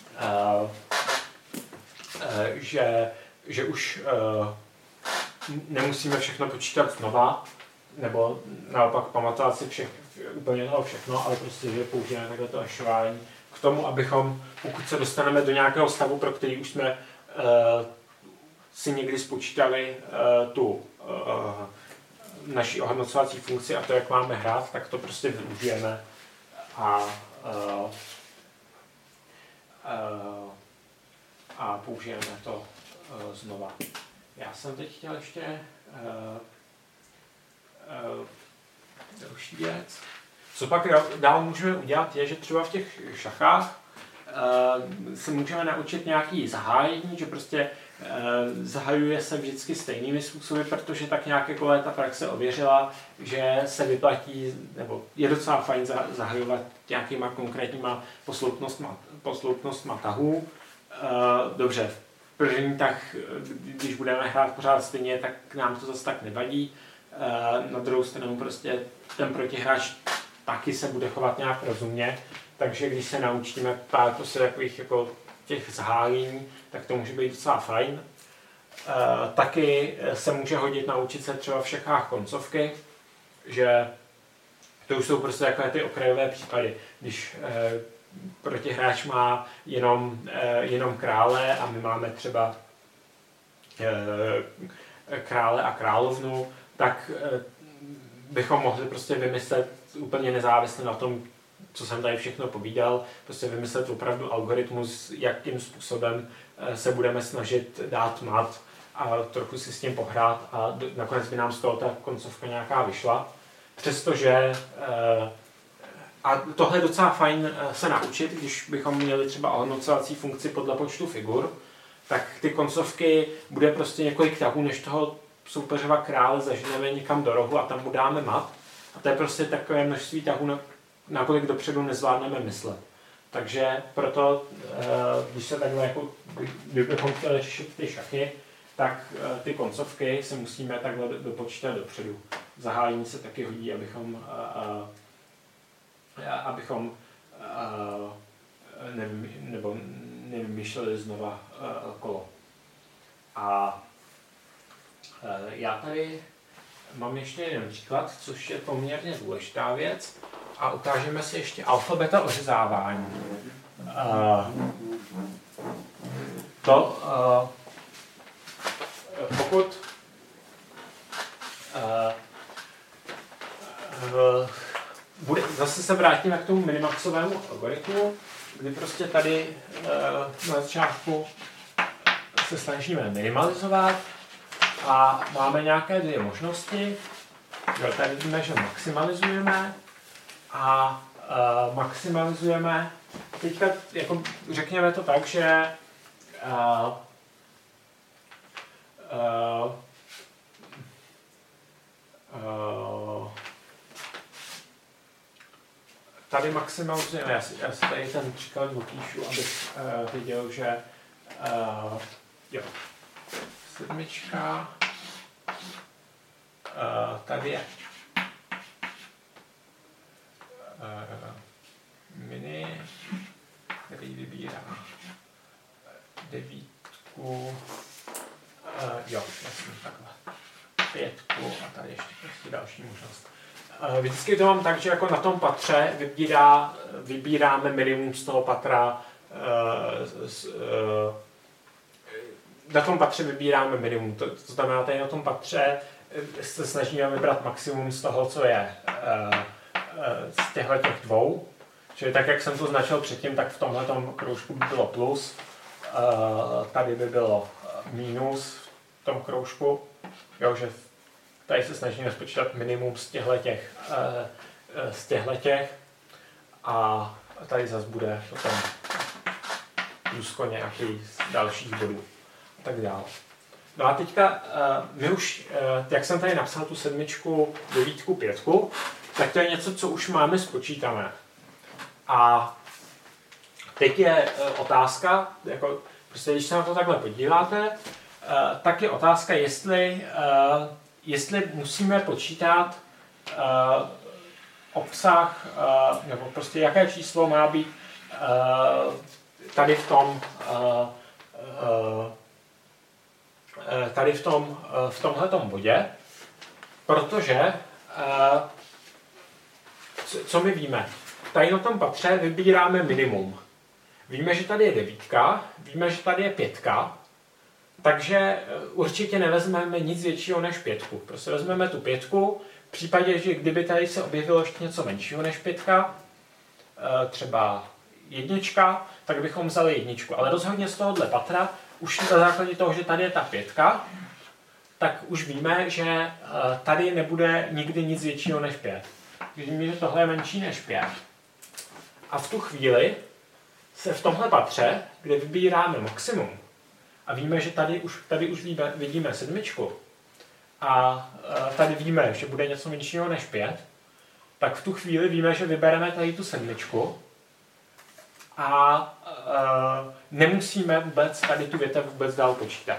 že, že už nemusíme všechno počítat znova, nebo naopak pamatovat si všech, úplně toho všechno, ale prostě, že použijeme takhle to hašování k tomu, abychom, pokud se dostaneme do nějakého stavu, pro který už jsme si někdy spočítali tu uh, naši ohodnocovací funkci a to, jak máme hrát, tak to prostě využijeme a, uh, uh, a použijeme to uh, znova. Já jsem teď chtěl ještě uh, uh, další věc. Co pak dál můžeme udělat, je, že třeba v těch šachách uh, se můžeme naučit nějaký zahájení, že prostě zahajuje se vždycky stejnými způsoby, protože tak nějak jako ta praxe ověřila, že se vyplatí, nebo je docela fajn zahajovat nějakýma konkrétníma posloupnostma, posloupnostma tahů. Dobře, v první tak, když budeme hrát pořád stejně, tak nám to zase tak nevadí. Na druhou stranu prostě ten protihráč taky se bude chovat nějak rozumně, takže když se naučíme pár prostě takových jako těch zahájení, tak to může být docela fajn. E, taky se může hodit naučit se třeba v šachách koncovky, že to už jsou prostě takové ty okrajové případy, když e, protihráč má jenom, e, jenom krále a my máme třeba e, krále a královnu, tak e, bychom mohli prostě vymyslet úplně nezávisle na tom, co jsem tady všechno povídal, prostě vymyslet opravdu algoritmus, jakým způsobem se budeme snažit dát mat a trochu si s tím pohrát a nakonec by nám z toho ta koncovka nějaká vyšla. Přestože, a tohle je docela fajn se naučit, když bychom měli třeba ohodnocovací funkci podle počtu figur, tak ty koncovky bude prostě několik tahů, než toho soupeřova krále zaženeme někam do rohu a tam mu dáme mat. A to je prostě takové množství tahů, nakolik dopředu nezvládneme myslet. Takže proto, když se takhle jako, kdybychom chtěli řešit ty šachy, tak ty koncovky se musíme takhle dopočítat dopředu. Zahájení se taky hodí, abychom, abychom nevym, nebo nevymýšleli znova kolo. A já tady mám ještě jeden příklad, což je poměrně důležitá věc. A ukážeme si ještě alfabeta ořezávání. Uh, to, uh, pokud uh, uh, bude, zase se vrátíme k tomu minimaxovému algoritmu, kdy prostě tady uh, na začátku se snažíme minimalizovat a máme nějaké dvě možnosti. Jo, tady vidíme, že maximalizujeme a uh, maximalizujeme. Teďka jako řekněme to tak, že uh, uh, uh, tady maximalizujeme, já si, já si tady ten příklad popíšu, abych uh, viděl, že uh, jo, sedmička, uh, tady je uh, mini, který vybírá devítku, uh, jo, jasně, takhle, pětku a tady ještě prostě další možnost. Uh, vždycky to mám tak, že jako na tom patře vybírá, vybíráme minimum z toho patra, uh, z, uh, na tom patře vybíráme minimum, to, to znamená, tady na tom patře se snažíme vybrat maximum z toho, co je uh, uh, z těchto těch dvou. Čili tak, jak jsem to značil předtím, tak v tomhletom kroužku by bylo plus, uh, tady by bylo minus v tom kroužku, jo, že tady se snažíme spočítat minimum z těchhletěch, z těchhletěch a tady zase bude potom plusko nějaký z dalších bodů a tak dále. No a teďka my už, jak jsem tady napsal tu sedmičku, devítku, pětku, tak to je něco, co už máme spočítané. A teď je otázka, jako prostě když se na to takhle podíváte, tak je otázka, jestli, jestli musíme počítat obsah, nebo prostě jaké číslo má být tady v tom, tady v tom, v tomhletom bodě, protože co my víme? Tady na tom patře vybíráme minimum. Víme, že tady je devítka, víme, že tady je pětka, takže určitě nevezmeme nic většího než pětku. Prostě vezmeme tu pětku, v případě, že kdyby tady se objevilo ještě něco menšího než pětka, třeba jednička, tak bychom vzali jedničku. Ale rozhodně z tohohle patra, už na základě toho, že tady je ta pětka, tak už víme, že tady nebude nikdy nic většího než pět. Víme, že tohle je menší než pět. A v tu chvíli se v tomhle patře, kde vybíráme maximum, a víme, že tady už, tady už vidíme, vidíme sedmičku, a tady víme, že bude něco menšího než pět, tak v tu chvíli víme, že vybereme tady tu sedmičku a e, nemusíme vůbec tady tu větev vůbec dál počítat.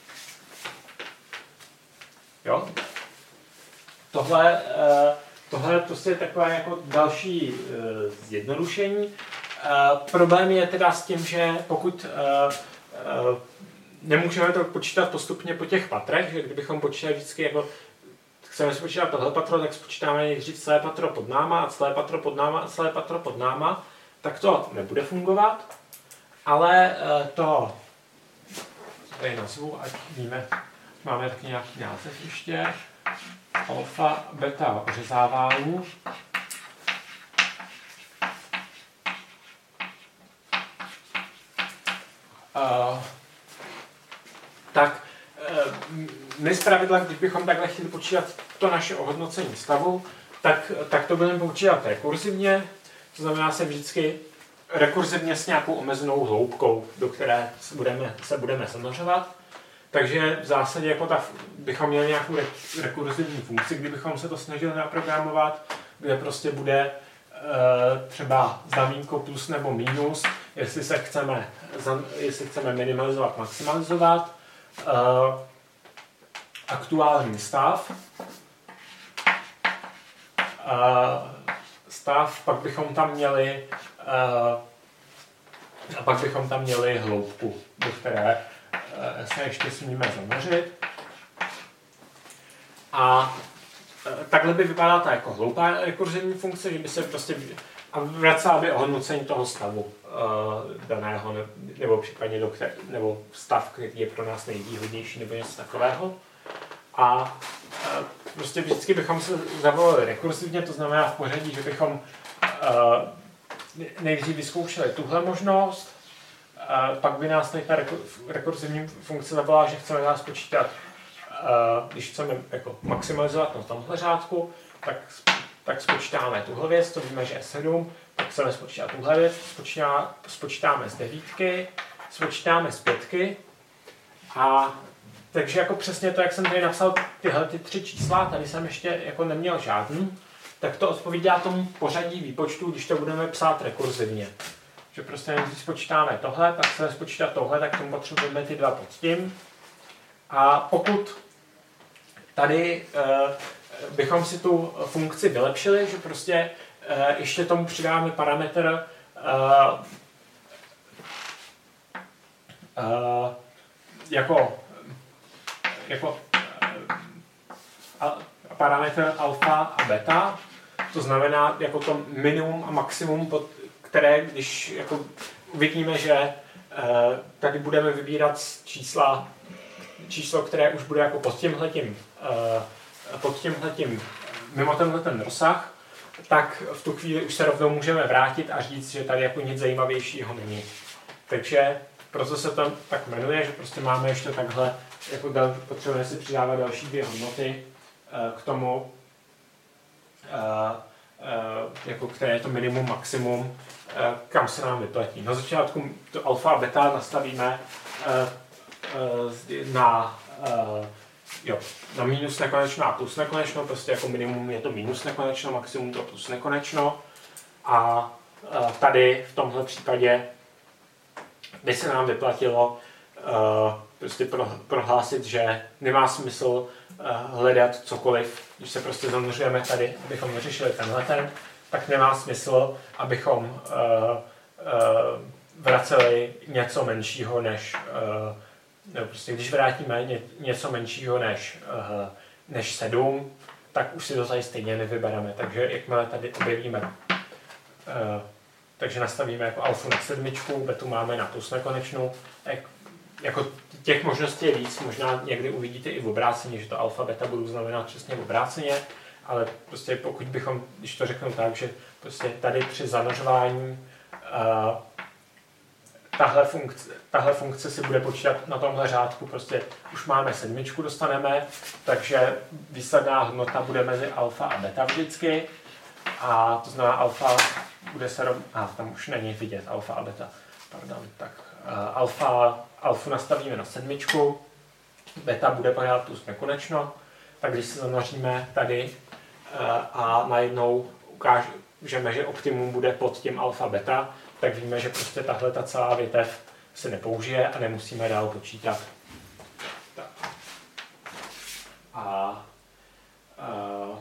Jo? Tohle, e, tohle je prostě takové jako další e, zjednodušení. E, problém je teda s tím, že pokud e, e, nemůžeme to počítat postupně po těch patrech, že kdybychom počítali vždycky jako chceme spočítat tohle patro, tak spočítáme nejdřív celé patro pod náma a celé patro pod náma a celé patro pod náma, tak to nebude fungovat, ale to tady nazvu, ať víme, máme taky nějaký název ještě, alfa, beta ořezávání. Uh, tak my zpravidla, když bychom takhle chtěli počítat to naše ohodnocení stavu, tak, tak to budeme počítat rekurzivně, to znamená se vždycky rekurzivně s nějakou omezenou hloubkou, do které se budeme, se budeme zaměřovat. Takže v zásadě jako ta, bychom měli nějakou rekurzivní funkci, kdybychom se to snažili naprogramovat, kde prostě bude e, třeba znamínko plus nebo minus, jestli se chceme, jestli chceme minimalizovat, maximalizovat. Uh, aktuální stav. Uh, stav, pak bychom tam měli uh, a pak bychom tam měli hloubku, do které uh, se ještě smíme zaměřit. A uh, takhle by vypadala ta jako hloupá rekurzivní funkce, že by se prostě a vracela by ohodnocení toho stavu uh, daného, ne, nebo případně do které, nebo stav, který je pro nás nejvýhodnější, nebo něco takového. A uh, prostě vždycky bychom se zavolali rekurzivně, to znamená v pořadí, že bychom uh, nejdřív vyzkoušeli tuhle možnost, uh, pak by nás ta rekurzivní funkce zavolala, že chceme nás počítat, uh, když chceme jako maximalizovat na tomhle řádku, tak tak spočítáme tuhle věc, to víme, že je sedm, tak chceme spočítat tuhle věc, spočítá, spočítáme z devítky, spočítáme z pětky a takže jako přesně to, jak jsem tady napsal tyhle ty tři čísla, tady jsem ještě jako neměl žádný, tak to odpovídá tomu pořadí výpočtu, když to budeme psát rekurzivně. Že prostě nejdřív spočítáme tohle, pak chceme spočítat tohle, tak tomu potřebujeme ty dva pod tím. A pokud tady e, bychom si tu funkci vylepšili, že prostě uh, ještě tomu přidáme parametr uh, uh, jako, jako uh, parametr alfa a beta, to znamená jako to minimum a maximum, pod které, když jako uvidíme, že uh, tady budeme vybírat čísla, číslo, které už bude jako pod tímhletím uh, pod tímhletím, mimo tenhle ten rozsah, tak v tu chvíli už se rovnou můžeme vrátit a říct, že tady jako nic zajímavějšího není. Takže proto se to tak jmenuje, že prostě máme ještě takhle, jako dal, potřebujeme si přidávat další dvě hodnoty k tomu, jako které je to minimum, maximum, kam se nám vyplatí. Na začátku to alfa a beta nastavíme na, jo, na minus nekonečno a plus nekonečno, prostě jako minimum je to minus nekonečno, maximum to plus nekonečno. A tady v tomhle případě by se nám vyplatilo prostě prohlásit, že nemá smysl hledat cokoliv, když se prostě zaměřujeme tady, abychom vyřešili tenhle ten, tak nemá smysl, abychom uh, uh, vraceli něco menšího než, uh, no prostě když vrátíme ně, něco menšího než, uh, než sedm, tak už si to tady stejně nevybereme, takže jakmile tady objevíme, uh, takže nastavíme jako alfu na sedmičku, betu máme na plus nekonečnou, jak, jako těch možností je víc, možná někdy uvidíte i v obráceně, že to alfa, beta budou znamenat přesně v obráceně, ale prostě pokud bychom, když to řeknu tak, že prostě tady při zanořování uh, tahle, funkce, tahle funkce si bude počítat na tomhle řádku, prostě už máme sedmičku, dostaneme, takže výsledná hodnota bude mezi alfa a beta vždycky a to znamená alfa bude se rovnat, a tam už není vidět alfa a beta, pardon, tak uh, alfa, alfu nastavíme na sedmičku, beta bude pořád plus nekonečno, tak když se zanoříme tady uh, a najednou ukážeme, že optimum bude pod tím alfa beta, tak víme, že prostě tahle ta celá větev se nepoužije a nemusíme dál počítat. Tak. A uh,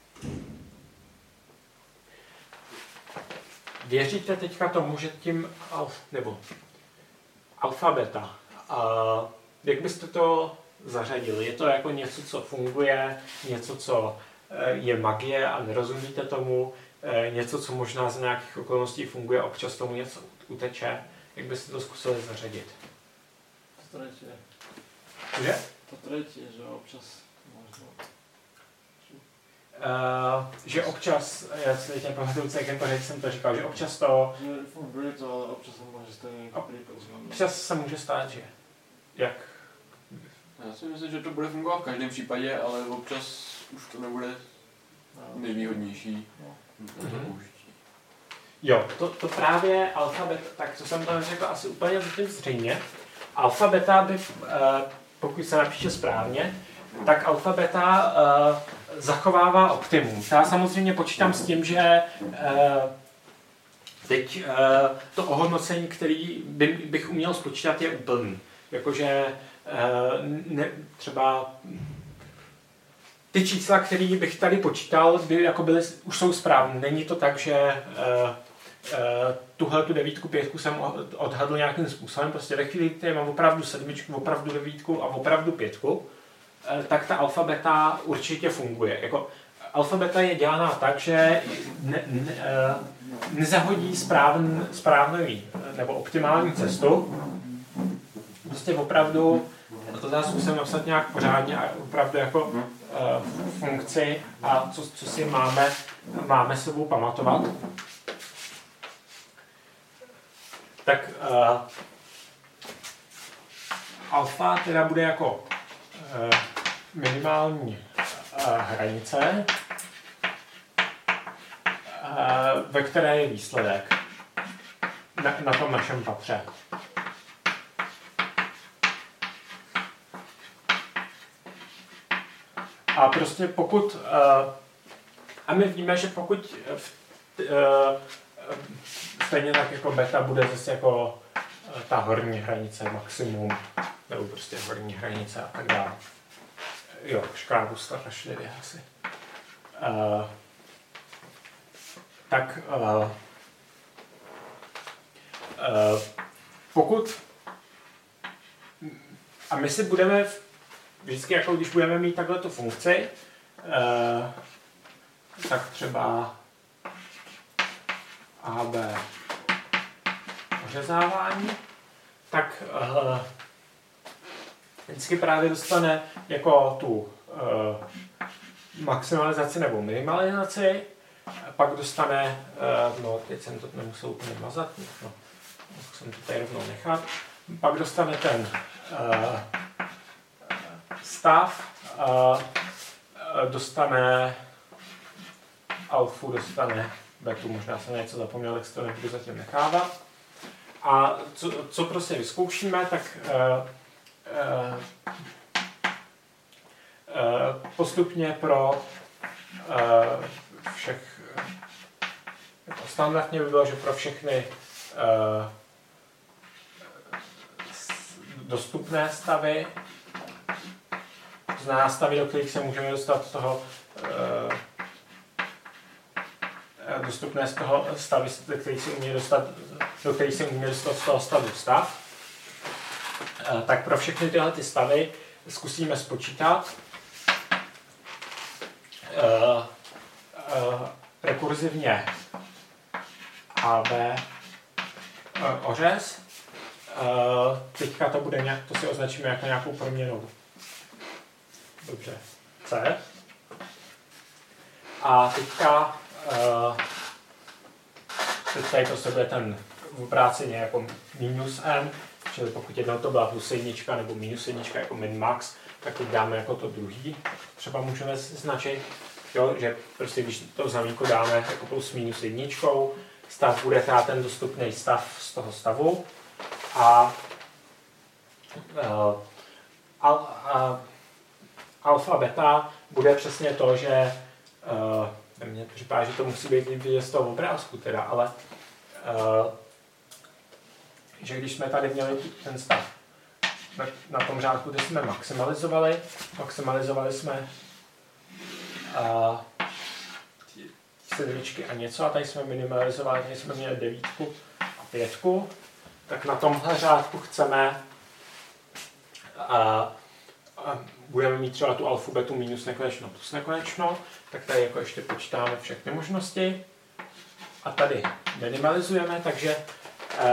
věříte teďka tomu, že tím alf, nebo alfa beta, uh, jak byste to zařadili? Je to jako něco, co funguje, něco, co je magie a nerozumíte tomu, něco, co možná za nějakých okolností funguje, občas tomu něco uteče. Jak byste to zkusili zařadit? To třetí. Že? To třetí, že občas možná. Uh, že občas, já si teď nepamatuju, jak to jsem to říkal, že občas to... Že funguje to, ale občas se může stát nějaký případ. Občas se může stát, že? Jak? Já si myslím, že to bude fungovat v každém případě, ale občas už to nebude nejvýhodnější na to použití. Jo, to, to právě alfa beta, tak co jsem tam řekl asi úplně zatím zřejmě. Alfa beta by, pokud se napíše správně, tak alfa beta zachovává optimum. Já samozřejmě počítám s tím, že teď to ohodnocení, který by, bych uměl spočítat, je úplný. Jakože ne, třeba ty čísla, které bych tady počítal, by jako byly, už jsou správné. Není to tak, že uh, uh, tuhle tu devítku, pětku jsem odhadl nějakým způsobem. Prostě ve chvíli, kdy mám opravdu sedmičku, opravdu devítku a opravdu pětku, uh, tak ta alfa beta určitě funguje. Jako, alfa beta je dělaná tak, že ne, ne, uh, nezahodí správn, správnou nebo optimální cestu. Prostě opravdu, to zase zkusím napsat nějak pořádně a opravdu jako uh, funkci a co, co si máme, máme sebou pamatovat. Tak uh, alfa teda bude jako uh, minimální uh, hranice, uh, ve které je výsledek na, na tom našem patře. A prostě pokud, uh, a my víme, že pokud uh, stejně tak jako beta bude zase jako uh, ta horní hranice, maximum, nebo prostě horní hranice a tak dále. Jo, škálu strašlivě asi. Uh, tak uh, uh, pokud, a my si budeme vždycky, jako když budeme mít takhle tu funkci, eh, tak třeba A B ořezávání, tak eh, vždycky právě dostane jako tu eh, maximalizaci nebo minimalizaci, pak dostane, eh, no teď jsem to nemusel úplně mazat, no, jsem to tady rovnou nechat, pak dostane ten eh, stav, uh, dostane alfu, dostane betu, možná jsem něco zapomněl, tak si to nebudu zatím nechávat. A co, co prostě vyzkoušíme, tak uh, uh, uh, postupně pro uh, všech, jako standardně by bylo, že pro všechny uh, dostupné stavy, to znamená stavy, do kterých se můžeme dostat z toho uh, dostupné z toho stavy, do kterých se umí dostat, do kterých se umí dostat z toho stavu stav, uh, tak pro všechny tyhle ty stavy zkusíme spočítat uh, uh, rekurzivně A B uh, ořez. Uh, teďka to bude nějak, to si označíme jako nějakou proměnou. Dobře. C. A teďka uh, teď tady to se bude ten v obráceně jako minus m, čili pokud jednou to byla plus jednička nebo minus jednička jako min max, tak teď dáme jako to druhý. Třeba můžeme značit, jo, že prostě když to znamínko dáme jako plus minus jedničkou, stav bude teda ten dostupný stav z toho stavu. A uh, al, uh, alfa beta bude přesně to, že uh, mně připadá, že to musí být vidět z toho obrázku teda, ale uh, že když jsme tady měli ten stav na, na tom řádku, kde jsme maximalizovali, maximalizovali jsme uh, sedmičky a něco a tady jsme minimalizovali, tady jsme měli devítku a pětku. Tak na tomhle řádku chceme a, a budeme mít třeba tu alfabetu minus nekonečno plus nekonečno, tak tady jako ještě počítáme všechny možnosti a tady minimalizujeme, takže a,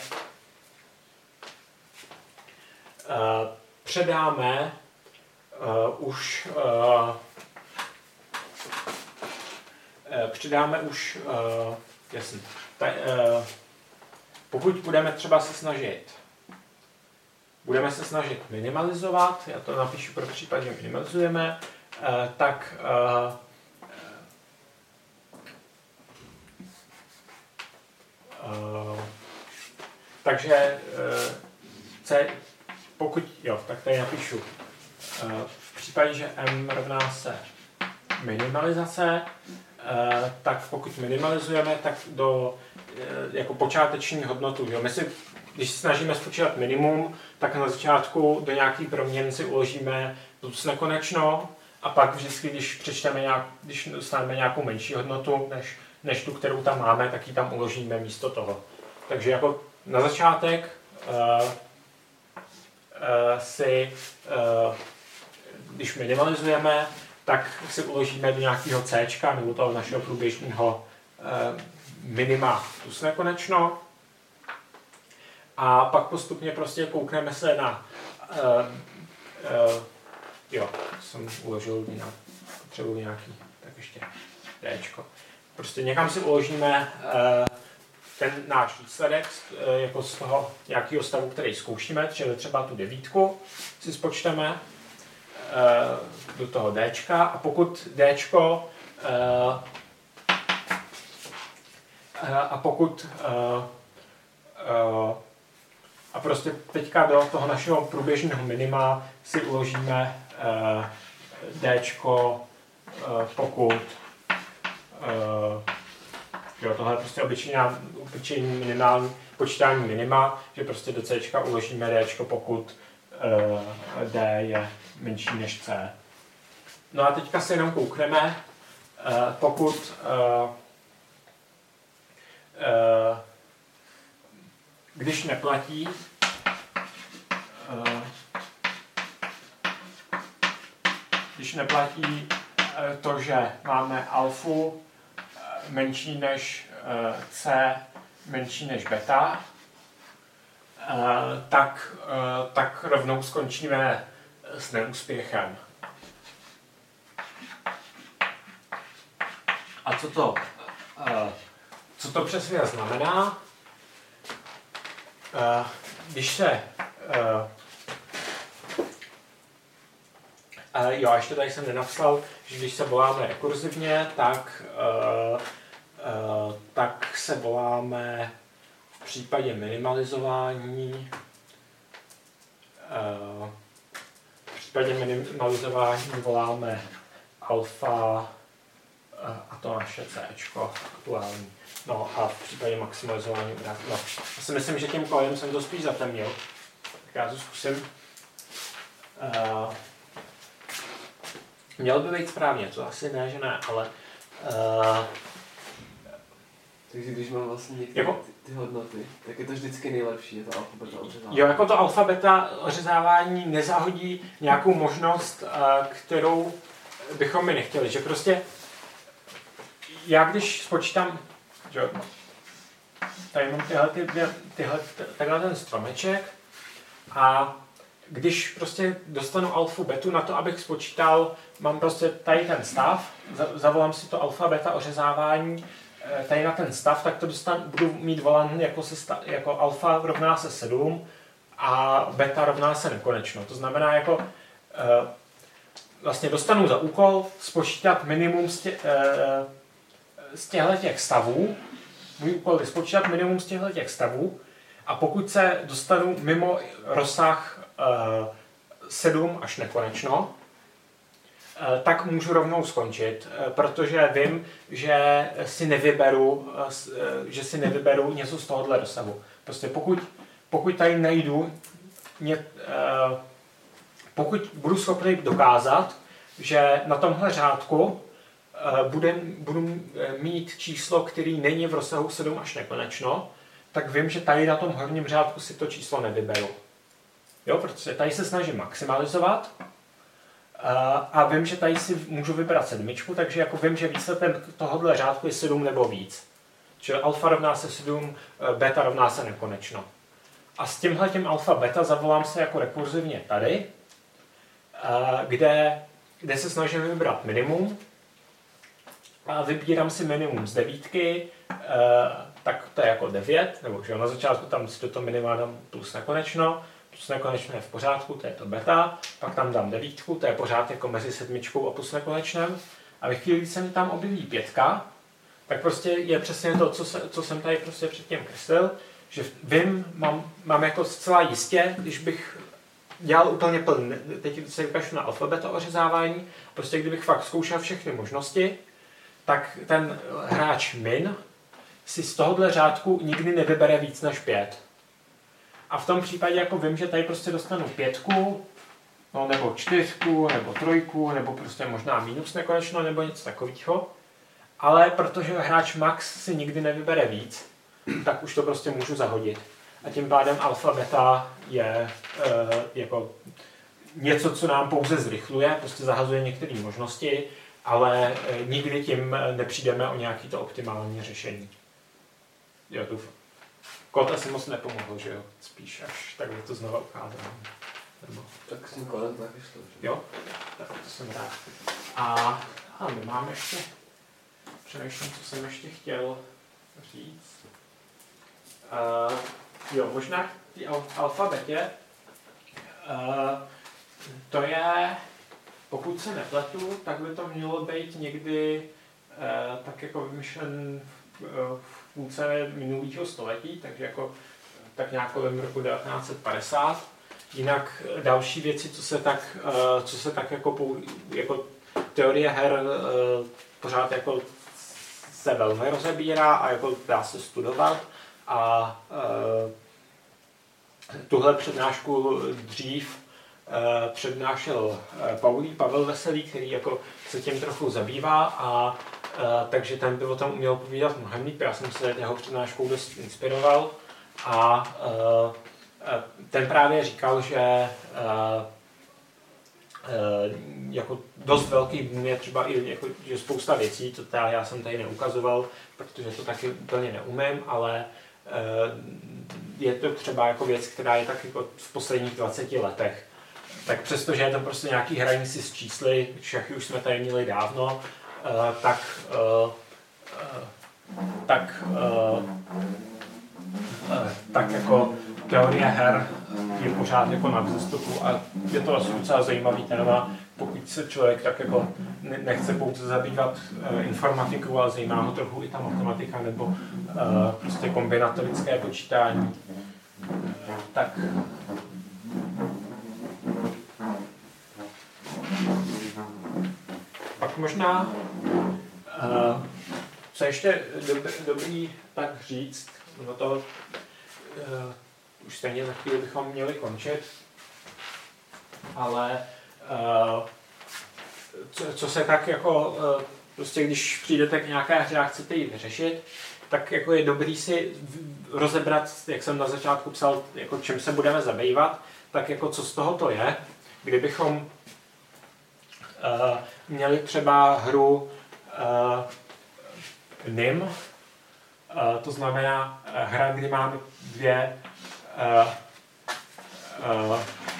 a, předáme a, už a, přidáme už uh, jasný. Ta, uh, pokud budeme třeba se snažit budeme se snažit minimalizovat, já to napíšu pro případ, že minimalizujeme, uh, tak uh, uh, takže uh, C, pokud jo, tak tady napíšu uh, v případě, že m rovná se minimalizace, Uh, tak pokud minimalizujeme, tak do uh, jako počáteční hodnotu. Jo? My si, když se snažíme spočítat minimum, tak na začátku do nějaký proměn si uložíme plus nekonečno a pak vždycky, když přečteme nějak, když dostaneme nějakou menší hodnotu, než, než tu, kterou tam máme, tak ji tam uložíme místo toho. Takže jako na začátek uh, uh, si, uh, když minimalizujeme, tak si uložíme do nějakého C nebo toho našeho průběžného eh, minima plus nekonečno. A pak postupně prostě koukneme se na eh, eh, jo, jsem uložil nějak, potřebuji nějaký, tak ještě D. Prostě někam si uložíme eh, ten náš výsledek eh, jako z toho nějakého stavu, který zkoušíme, čili třeba tu devítku si spočteme do toho Dčka a pokud Dčko a pokud a prostě teďka do toho našeho průběžného minima si uložíme Dčko, pokud jo, tohle je prostě obyčejný minimální počítání minima, že prostě do Cčka uložíme Dčko, pokud D je menší než C. No a teďka se jenom koukneme, pokud když neplatí když neplatí to, že máme alfu menší než C, menší než beta, Uh, tak, uh, tak rovnou skončíme s neúspěchem. A co to, uh, co to přesně znamená? Uh, když se uh, Uh, jo, a ještě tady jsem nenapsal, že když se voláme rekurzivně, tak, uh, uh, tak se voláme v případě minimalizování uh, v případě minimalizování voláme alfa uh, a to naše Cčko aktuální. No a v případě maximalizování obrázku. No, já si myslím, že tím kolem jsem to spíš zatemnil. Tak já to zkusím. Uh, Měl by být správně, to asi ne, že ne, ale... Uh, Takže když mám vlastně některé jako, ty, ty hodnoty, tak je to vždycky nejlepší, je to alfa, beta ořezávání. Jo, jako to alfa, beta ořezávání nezahodí nějakou možnost, uh, kterou bychom my nechtěli, že prostě... Já když spočítám, že tady mám tyhle, ty, tyhle, tyhle ten stromeček a když prostě dostanu alfu, betu na to, abych spočítal, mám prostě tady ten stav, zavolám si to alfa, beta ořezávání tady na ten stav, tak to dostanu, budu mít volan jako, se, jako alfa rovná se sedm a beta rovná se nekonečno. To znamená jako vlastně dostanu za úkol spočítat minimum z, tě, z těchto těch stavů. Můj úkol je spočítat minimum z těchto těch stavů a pokud se dostanu mimo rozsah uh, sedm až nekonečno, uh, tak můžu rovnou skončit, uh, protože vím, že si nevyberu, uh, že si nevyberu něco z tohohle rozsahu. Prostě pokud, pokud tady najdu, ně, uh, pokud budu schopný dokázat, že na tomhle řádku Budem, budu mít číslo, který není v rozsahu sedm až nekonečno, tak vím, že tady na tom horním řádku si to číslo nevyberu. Jo, protože tady se snažím maximalizovat a vím, že tady si můžu vybrat sedmičku, takže jako vím, že výsledkem tohohle řádku je sedm nebo víc. Čili alfa rovná se sedm, beta rovná se nekonečno. A s tímhletím alfa beta zavolám se jako rekurzivně tady, kde, kde se snažím vybrat minimum. A vybírám si minimum z devítky, eh, tak to je jako devět, nebo že na začátku tam si do toho minima dám plus nekonečno, plus nekonečno je v pořádku, to je to beta, pak tam dám devítku, to je pořád jako mezi sedmičkou a plus nekonečnem. A ve chvíli, kdy se mi tam objeví pětka, tak prostě je přesně to, co, se, co jsem tady prostě předtím kreslil, že vím, mám, mám jako zcela jistě, když bych dělal úplně plný, teď se vykašlu na alfabeta ořezávání, prostě kdybych fakt zkoušel všechny možnosti, tak ten hráč min si z tohohle řádku nikdy nevybere víc než pět. A v tom případě jako vím, že tady prostě dostanu pětku, no, nebo čtyřku, nebo trojku, nebo prostě možná minus nekonečno, nebo něco takového. Ale protože hráč max si nikdy nevybere víc, tak už to prostě můžu zahodit. A tím pádem alfa beta je e, jako něco, co nám pouze zrychluje, prostě zahazuje některé možnosti, ale e, nikdy tím nepřijdeme o nějaké to optimální řešení. Jo, doufám. Kód asi moc nepomohl, že jo? Spíš až takhle to znova ukázám. Nebo... Tak s tím kódem taky šlo, že? Jo? Tak to jsem rád. A, a my máme ještě... Přemýšlím, co jsem ještě chtěl říct. Uh, jo, možná k té al- alfabetě. Uh, to je... Pokud se nepletu, tak by to mělo být někdy uh, tak jako vymyšlen v, uh, v půlce minulého století, takže jako tak nějak kolem roku devatenáct set padesát. Jinak další věci, co se tak, uh, co se tak jako, pou, jako teorie her uh, pořád jako se velmi rozebírá a jako dá se studovat. A uh, tuhle přednášku dřív Uh, přednášel uh, Paulí, Pavel Veselý, který jako se tím trochu zabývá a uh, takže ten by o tom uměl povídat mnohem líp. Já jsem se jeho přednáškou dost inspiroval a uh, ten právě říkal, že uh, uh, jako dost velký boom je třeba i jako, že spousta věcí, to teda já jsem tady neukazoval, protože to taky úplně neumím, ale uh, je to třeba jako věc, která je tak jako v posledních dvaceti letech. Tak přestože je to prostě nějaký hraní si s čísly, šachy už jsme tady měli dávno, uh, tak, uh, uh, tak, uh, uh, tak jako teorie her je pořád jako na vzestupu a je to asi docela zajímavý téma, pokud se člověk tak jako nechce pouze zabývat informatikou, ale zajímá ho trochu i ta matematika nebo prostě kombinatorické počítání, tak pak možná, co ještě dobrý, dobrý tak říct, no to uh, už stejně za chvíli bychom měli končit, ale uh, co, co se tak jako, uh, prostě když přijdete k nějaké hře a chcete ji vyřešit, tak jako je dobrý si rozebrat, jak jsem na začátku psal, jako čím se budeme zabývat, tak jako co z toho to je, kdybychom uh, měli třeba hru uh, N I M, uh, to znamená uh, hra, kdy máme dvě uh, uh,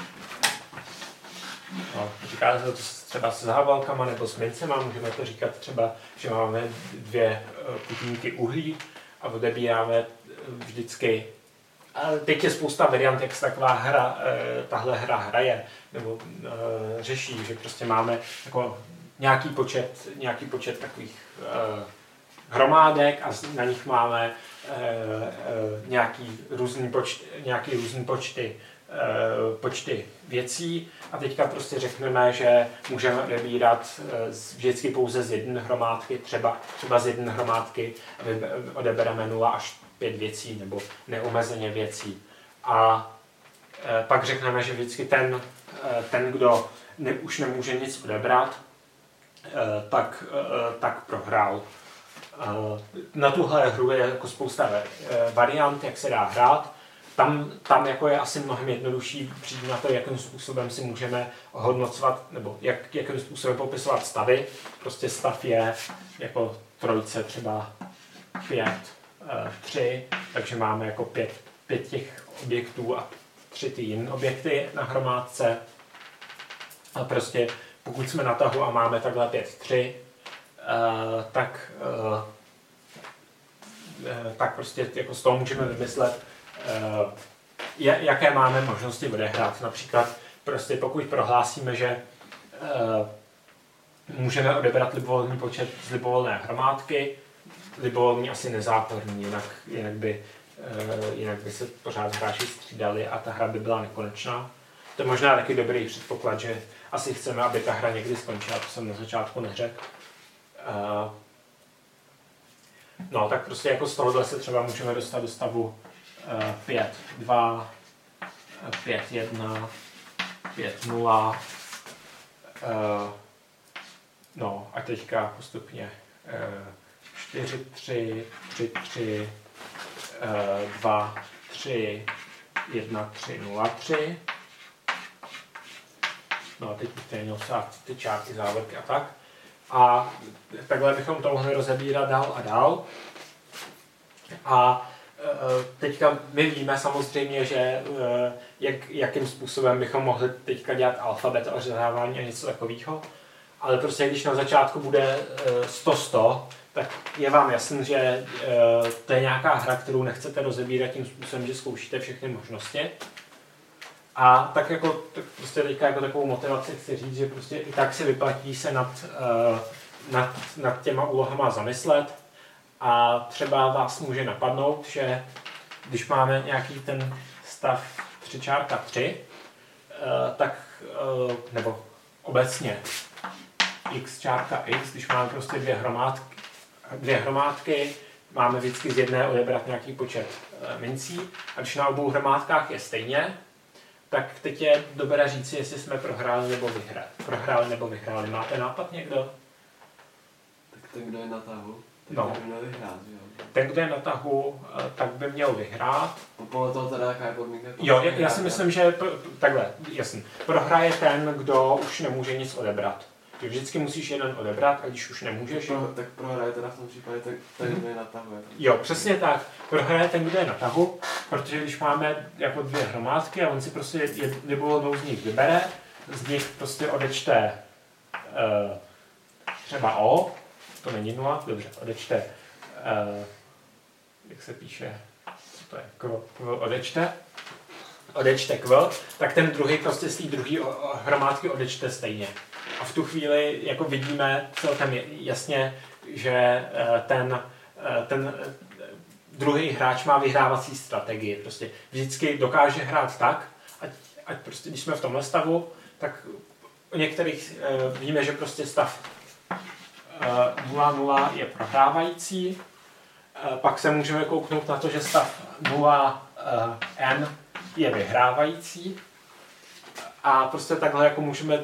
no, říká se to třeba s závalkama nebo s mincema, můžeme to říkat třeba, že máme dvě uh, kutníky uhlí a odebíráme vždycky. Ale teď je spousta variant, jak se taková hra, uh, tahle hra hraje nebo uh, řeší, že prostě máme jako nějaký počet, nějaký počet takových uh, hromádek a na nich máme uh, uh, nějaký různý počty, nějaký různý počty, uh, počty věcí a teďka prostě řekneme, že můžeme odebírat uh, vždycky pouze z jedné hromádky, třeba, třeba z jedné hromádky odebereme nula až pět věcí nebo neomezeně věcí. A uh, pak řekneme, že vždycky ten, uh, ten kdo ne, už nemůže nic odebrat, uh, tak, uh, tak prohrál. Na tuhle hru je jako spousta variant, jak se dá hrát. Tam, tam jako je asi mnohem jednodušší přijít na to, jakým způsobem si můžeme ohodnocovat, nebo jak, jakým způsobem popisovat stavy. Prostě stav je jako trojce třeba pět, tři, takže máme jako pět, pět těch objektů a tři ty jiné objekty na hromádce. A prostě pokud jsme na tahu a máme takhle pět, tři, Uh, tak, uh, uh, tak prostě jako z toho můžeme vymyslet, uh, jaké máme možnosti odehrát. Například prostě pokud prohlásíme, že uh, můžeme odebrat libovolný počet z libovolné hromádky, libovolný asi nezáporný, jinak, jinak, by, uh, jinak by se pořád hráči střídali a ta hra by byla nekonečná. To je možná taky dobrý předpoklad, že asi chceme, aby ta hra někdy skončila, to jsem na začátku neřekl. Uh, no, tak prostě jako z tohohle se třeba můžeme dostat do stavu uh, pět, dva, pět, jedna, pět, nula. Uh, no a teďka postupně uh, čtyři, tři, tři, tři, uh, dva, tři, jedna, tři, nula, tři. No a teď bych tady měl psát ty čárky, závorky a tak. A takhle bychom to mohli rozebírat dál a dál. A teďka my víme samozřejmě, že jak, jakým způsobem bychom mohli teďka dělat alfabet a ořezávání a něco takového. Ale prostě když na začátku bude sto sto, tak je vám jasný, že to je nějaká hra, kterou nechcete rozebírat tím způsobem, že zkoušíte všechny možnosti. A tak jako tak prostě teďka jako takovou motivaci chci říct, že prostě i tak se vyplatí se nad, uh, nad, nad těma úlohama zamyslet a třeba vás může napadnout, že když máme nějaký ten stav tři čárka tři, uh, tak, uh, nebo obecně x čárka x, když máme prostě dvě hromádky, dvě hromádky, máme vždycky z jedné odebrat nějaký počet uh, mincí a když na obou hromádkách je stejně, tak teď je dobré říci, jestli jsme prohráli nebo vyhráli. Prohráli nebo vyhráli. Máte nápad někdo? Tak ten, kdo je na tahu, tak no. by měl vyhrát, jo? Ten, kdo je na tahu, tak by měl vyhrát. Podle toho teda jaká je podmínka? Jo, já, já si myslím, že takhle, jasný. Prohraje ten, kdo už nemůže nic odebrat. Ty vždycky musíš jeden odebrat a když už nemůžeš... Pro, tak prohraje teda v tom případě ten, ten kdo je na tahu. Je jo, přesně tak. Prohraje ten, kdo je na tahu, protože když máme jako dvě hromádky a on si prostě libovolnou z nich vybere, z nich prostě odečte uh, třeba O, to není nula, dobře, odečte, uh, jak se píše, co to je, kvo, kvo odečte, odečte kvo, tak ten druhý prostě z té druhé hromádky odečte stejně. A v tu chvíli jako vidíme celkem jasně, že ten, ten druhý hráč má vyhrávací strategii. Prostě vždycky dokáže hrát tak, ať, ať prostě, když jsme v tomhle stavu, tak u některých víme, že prostě stav nula nula je prohrávající. Pak se můžeme kouknout na to, že stav nula n je vyhrávající. A prostě takhle jako můžeme,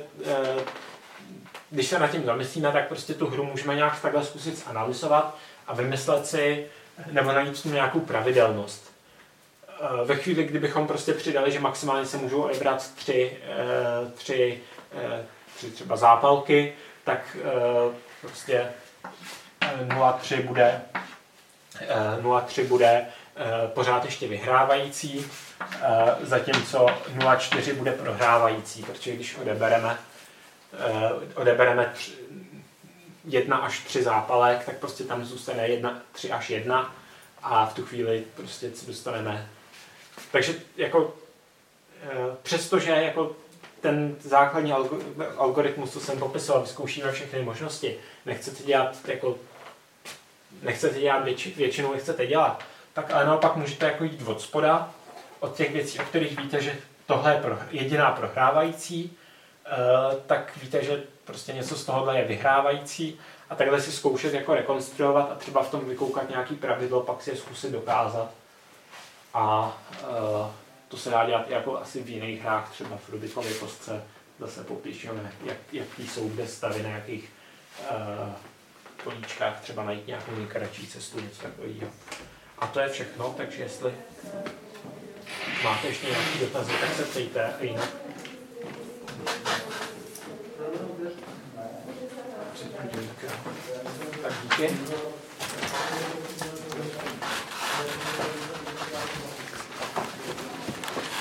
když se nad tím zamyslíme, tak prostě tu hru můžeme nějak takhle zkusit analyzovat a vymyslet si, nebo najít s tím nějakou pravidelnost. Ve chvíli, kdybychom prostě přidali, že maximálně se můžou odebrat tři, tři, tři třeba zápalky, tak prostě nula tři bude, nula tři bude pořád ještě vyhrávající, zatímco nula čtyři bude prohrávající, protože když odebereme, odebereme jedna až tři zápalek, tak prostě tam zůstane jedna, tři až jedna a v tu chvíli prostě se dostaneme. Takže jako přestože jako ten základní algoritmus, co jsem popisoval, vyzkoušíme všechny možnosti, nechcete dělat jako nechcete dělat věč, většinou nechcete dělat, tak ale naopak můžete jako jít od spoda, od těch věcí, o kterých víte, že tohle je pro, jediná prohrávající, uh, tak víte, že prostě něco z tohohle je vyhrávající a takhle si zkoušet jako rekonstruovat a třeba v tom vykoukat nějaký pravidlo, pak si je zkusit dokázat. A uh, to se dá dělat jako asi v jiných hrách, třeba v Rubikově kostce zase popíšeme, jak, jaký jsou kde stavy, na jakých uh, políčkách třeba najít nějakou nejkratší cestu, něco takového. A to je všechno, takže jestli máte ještě nějaké dotazy, tak se ptejte a jinak. Tak díky.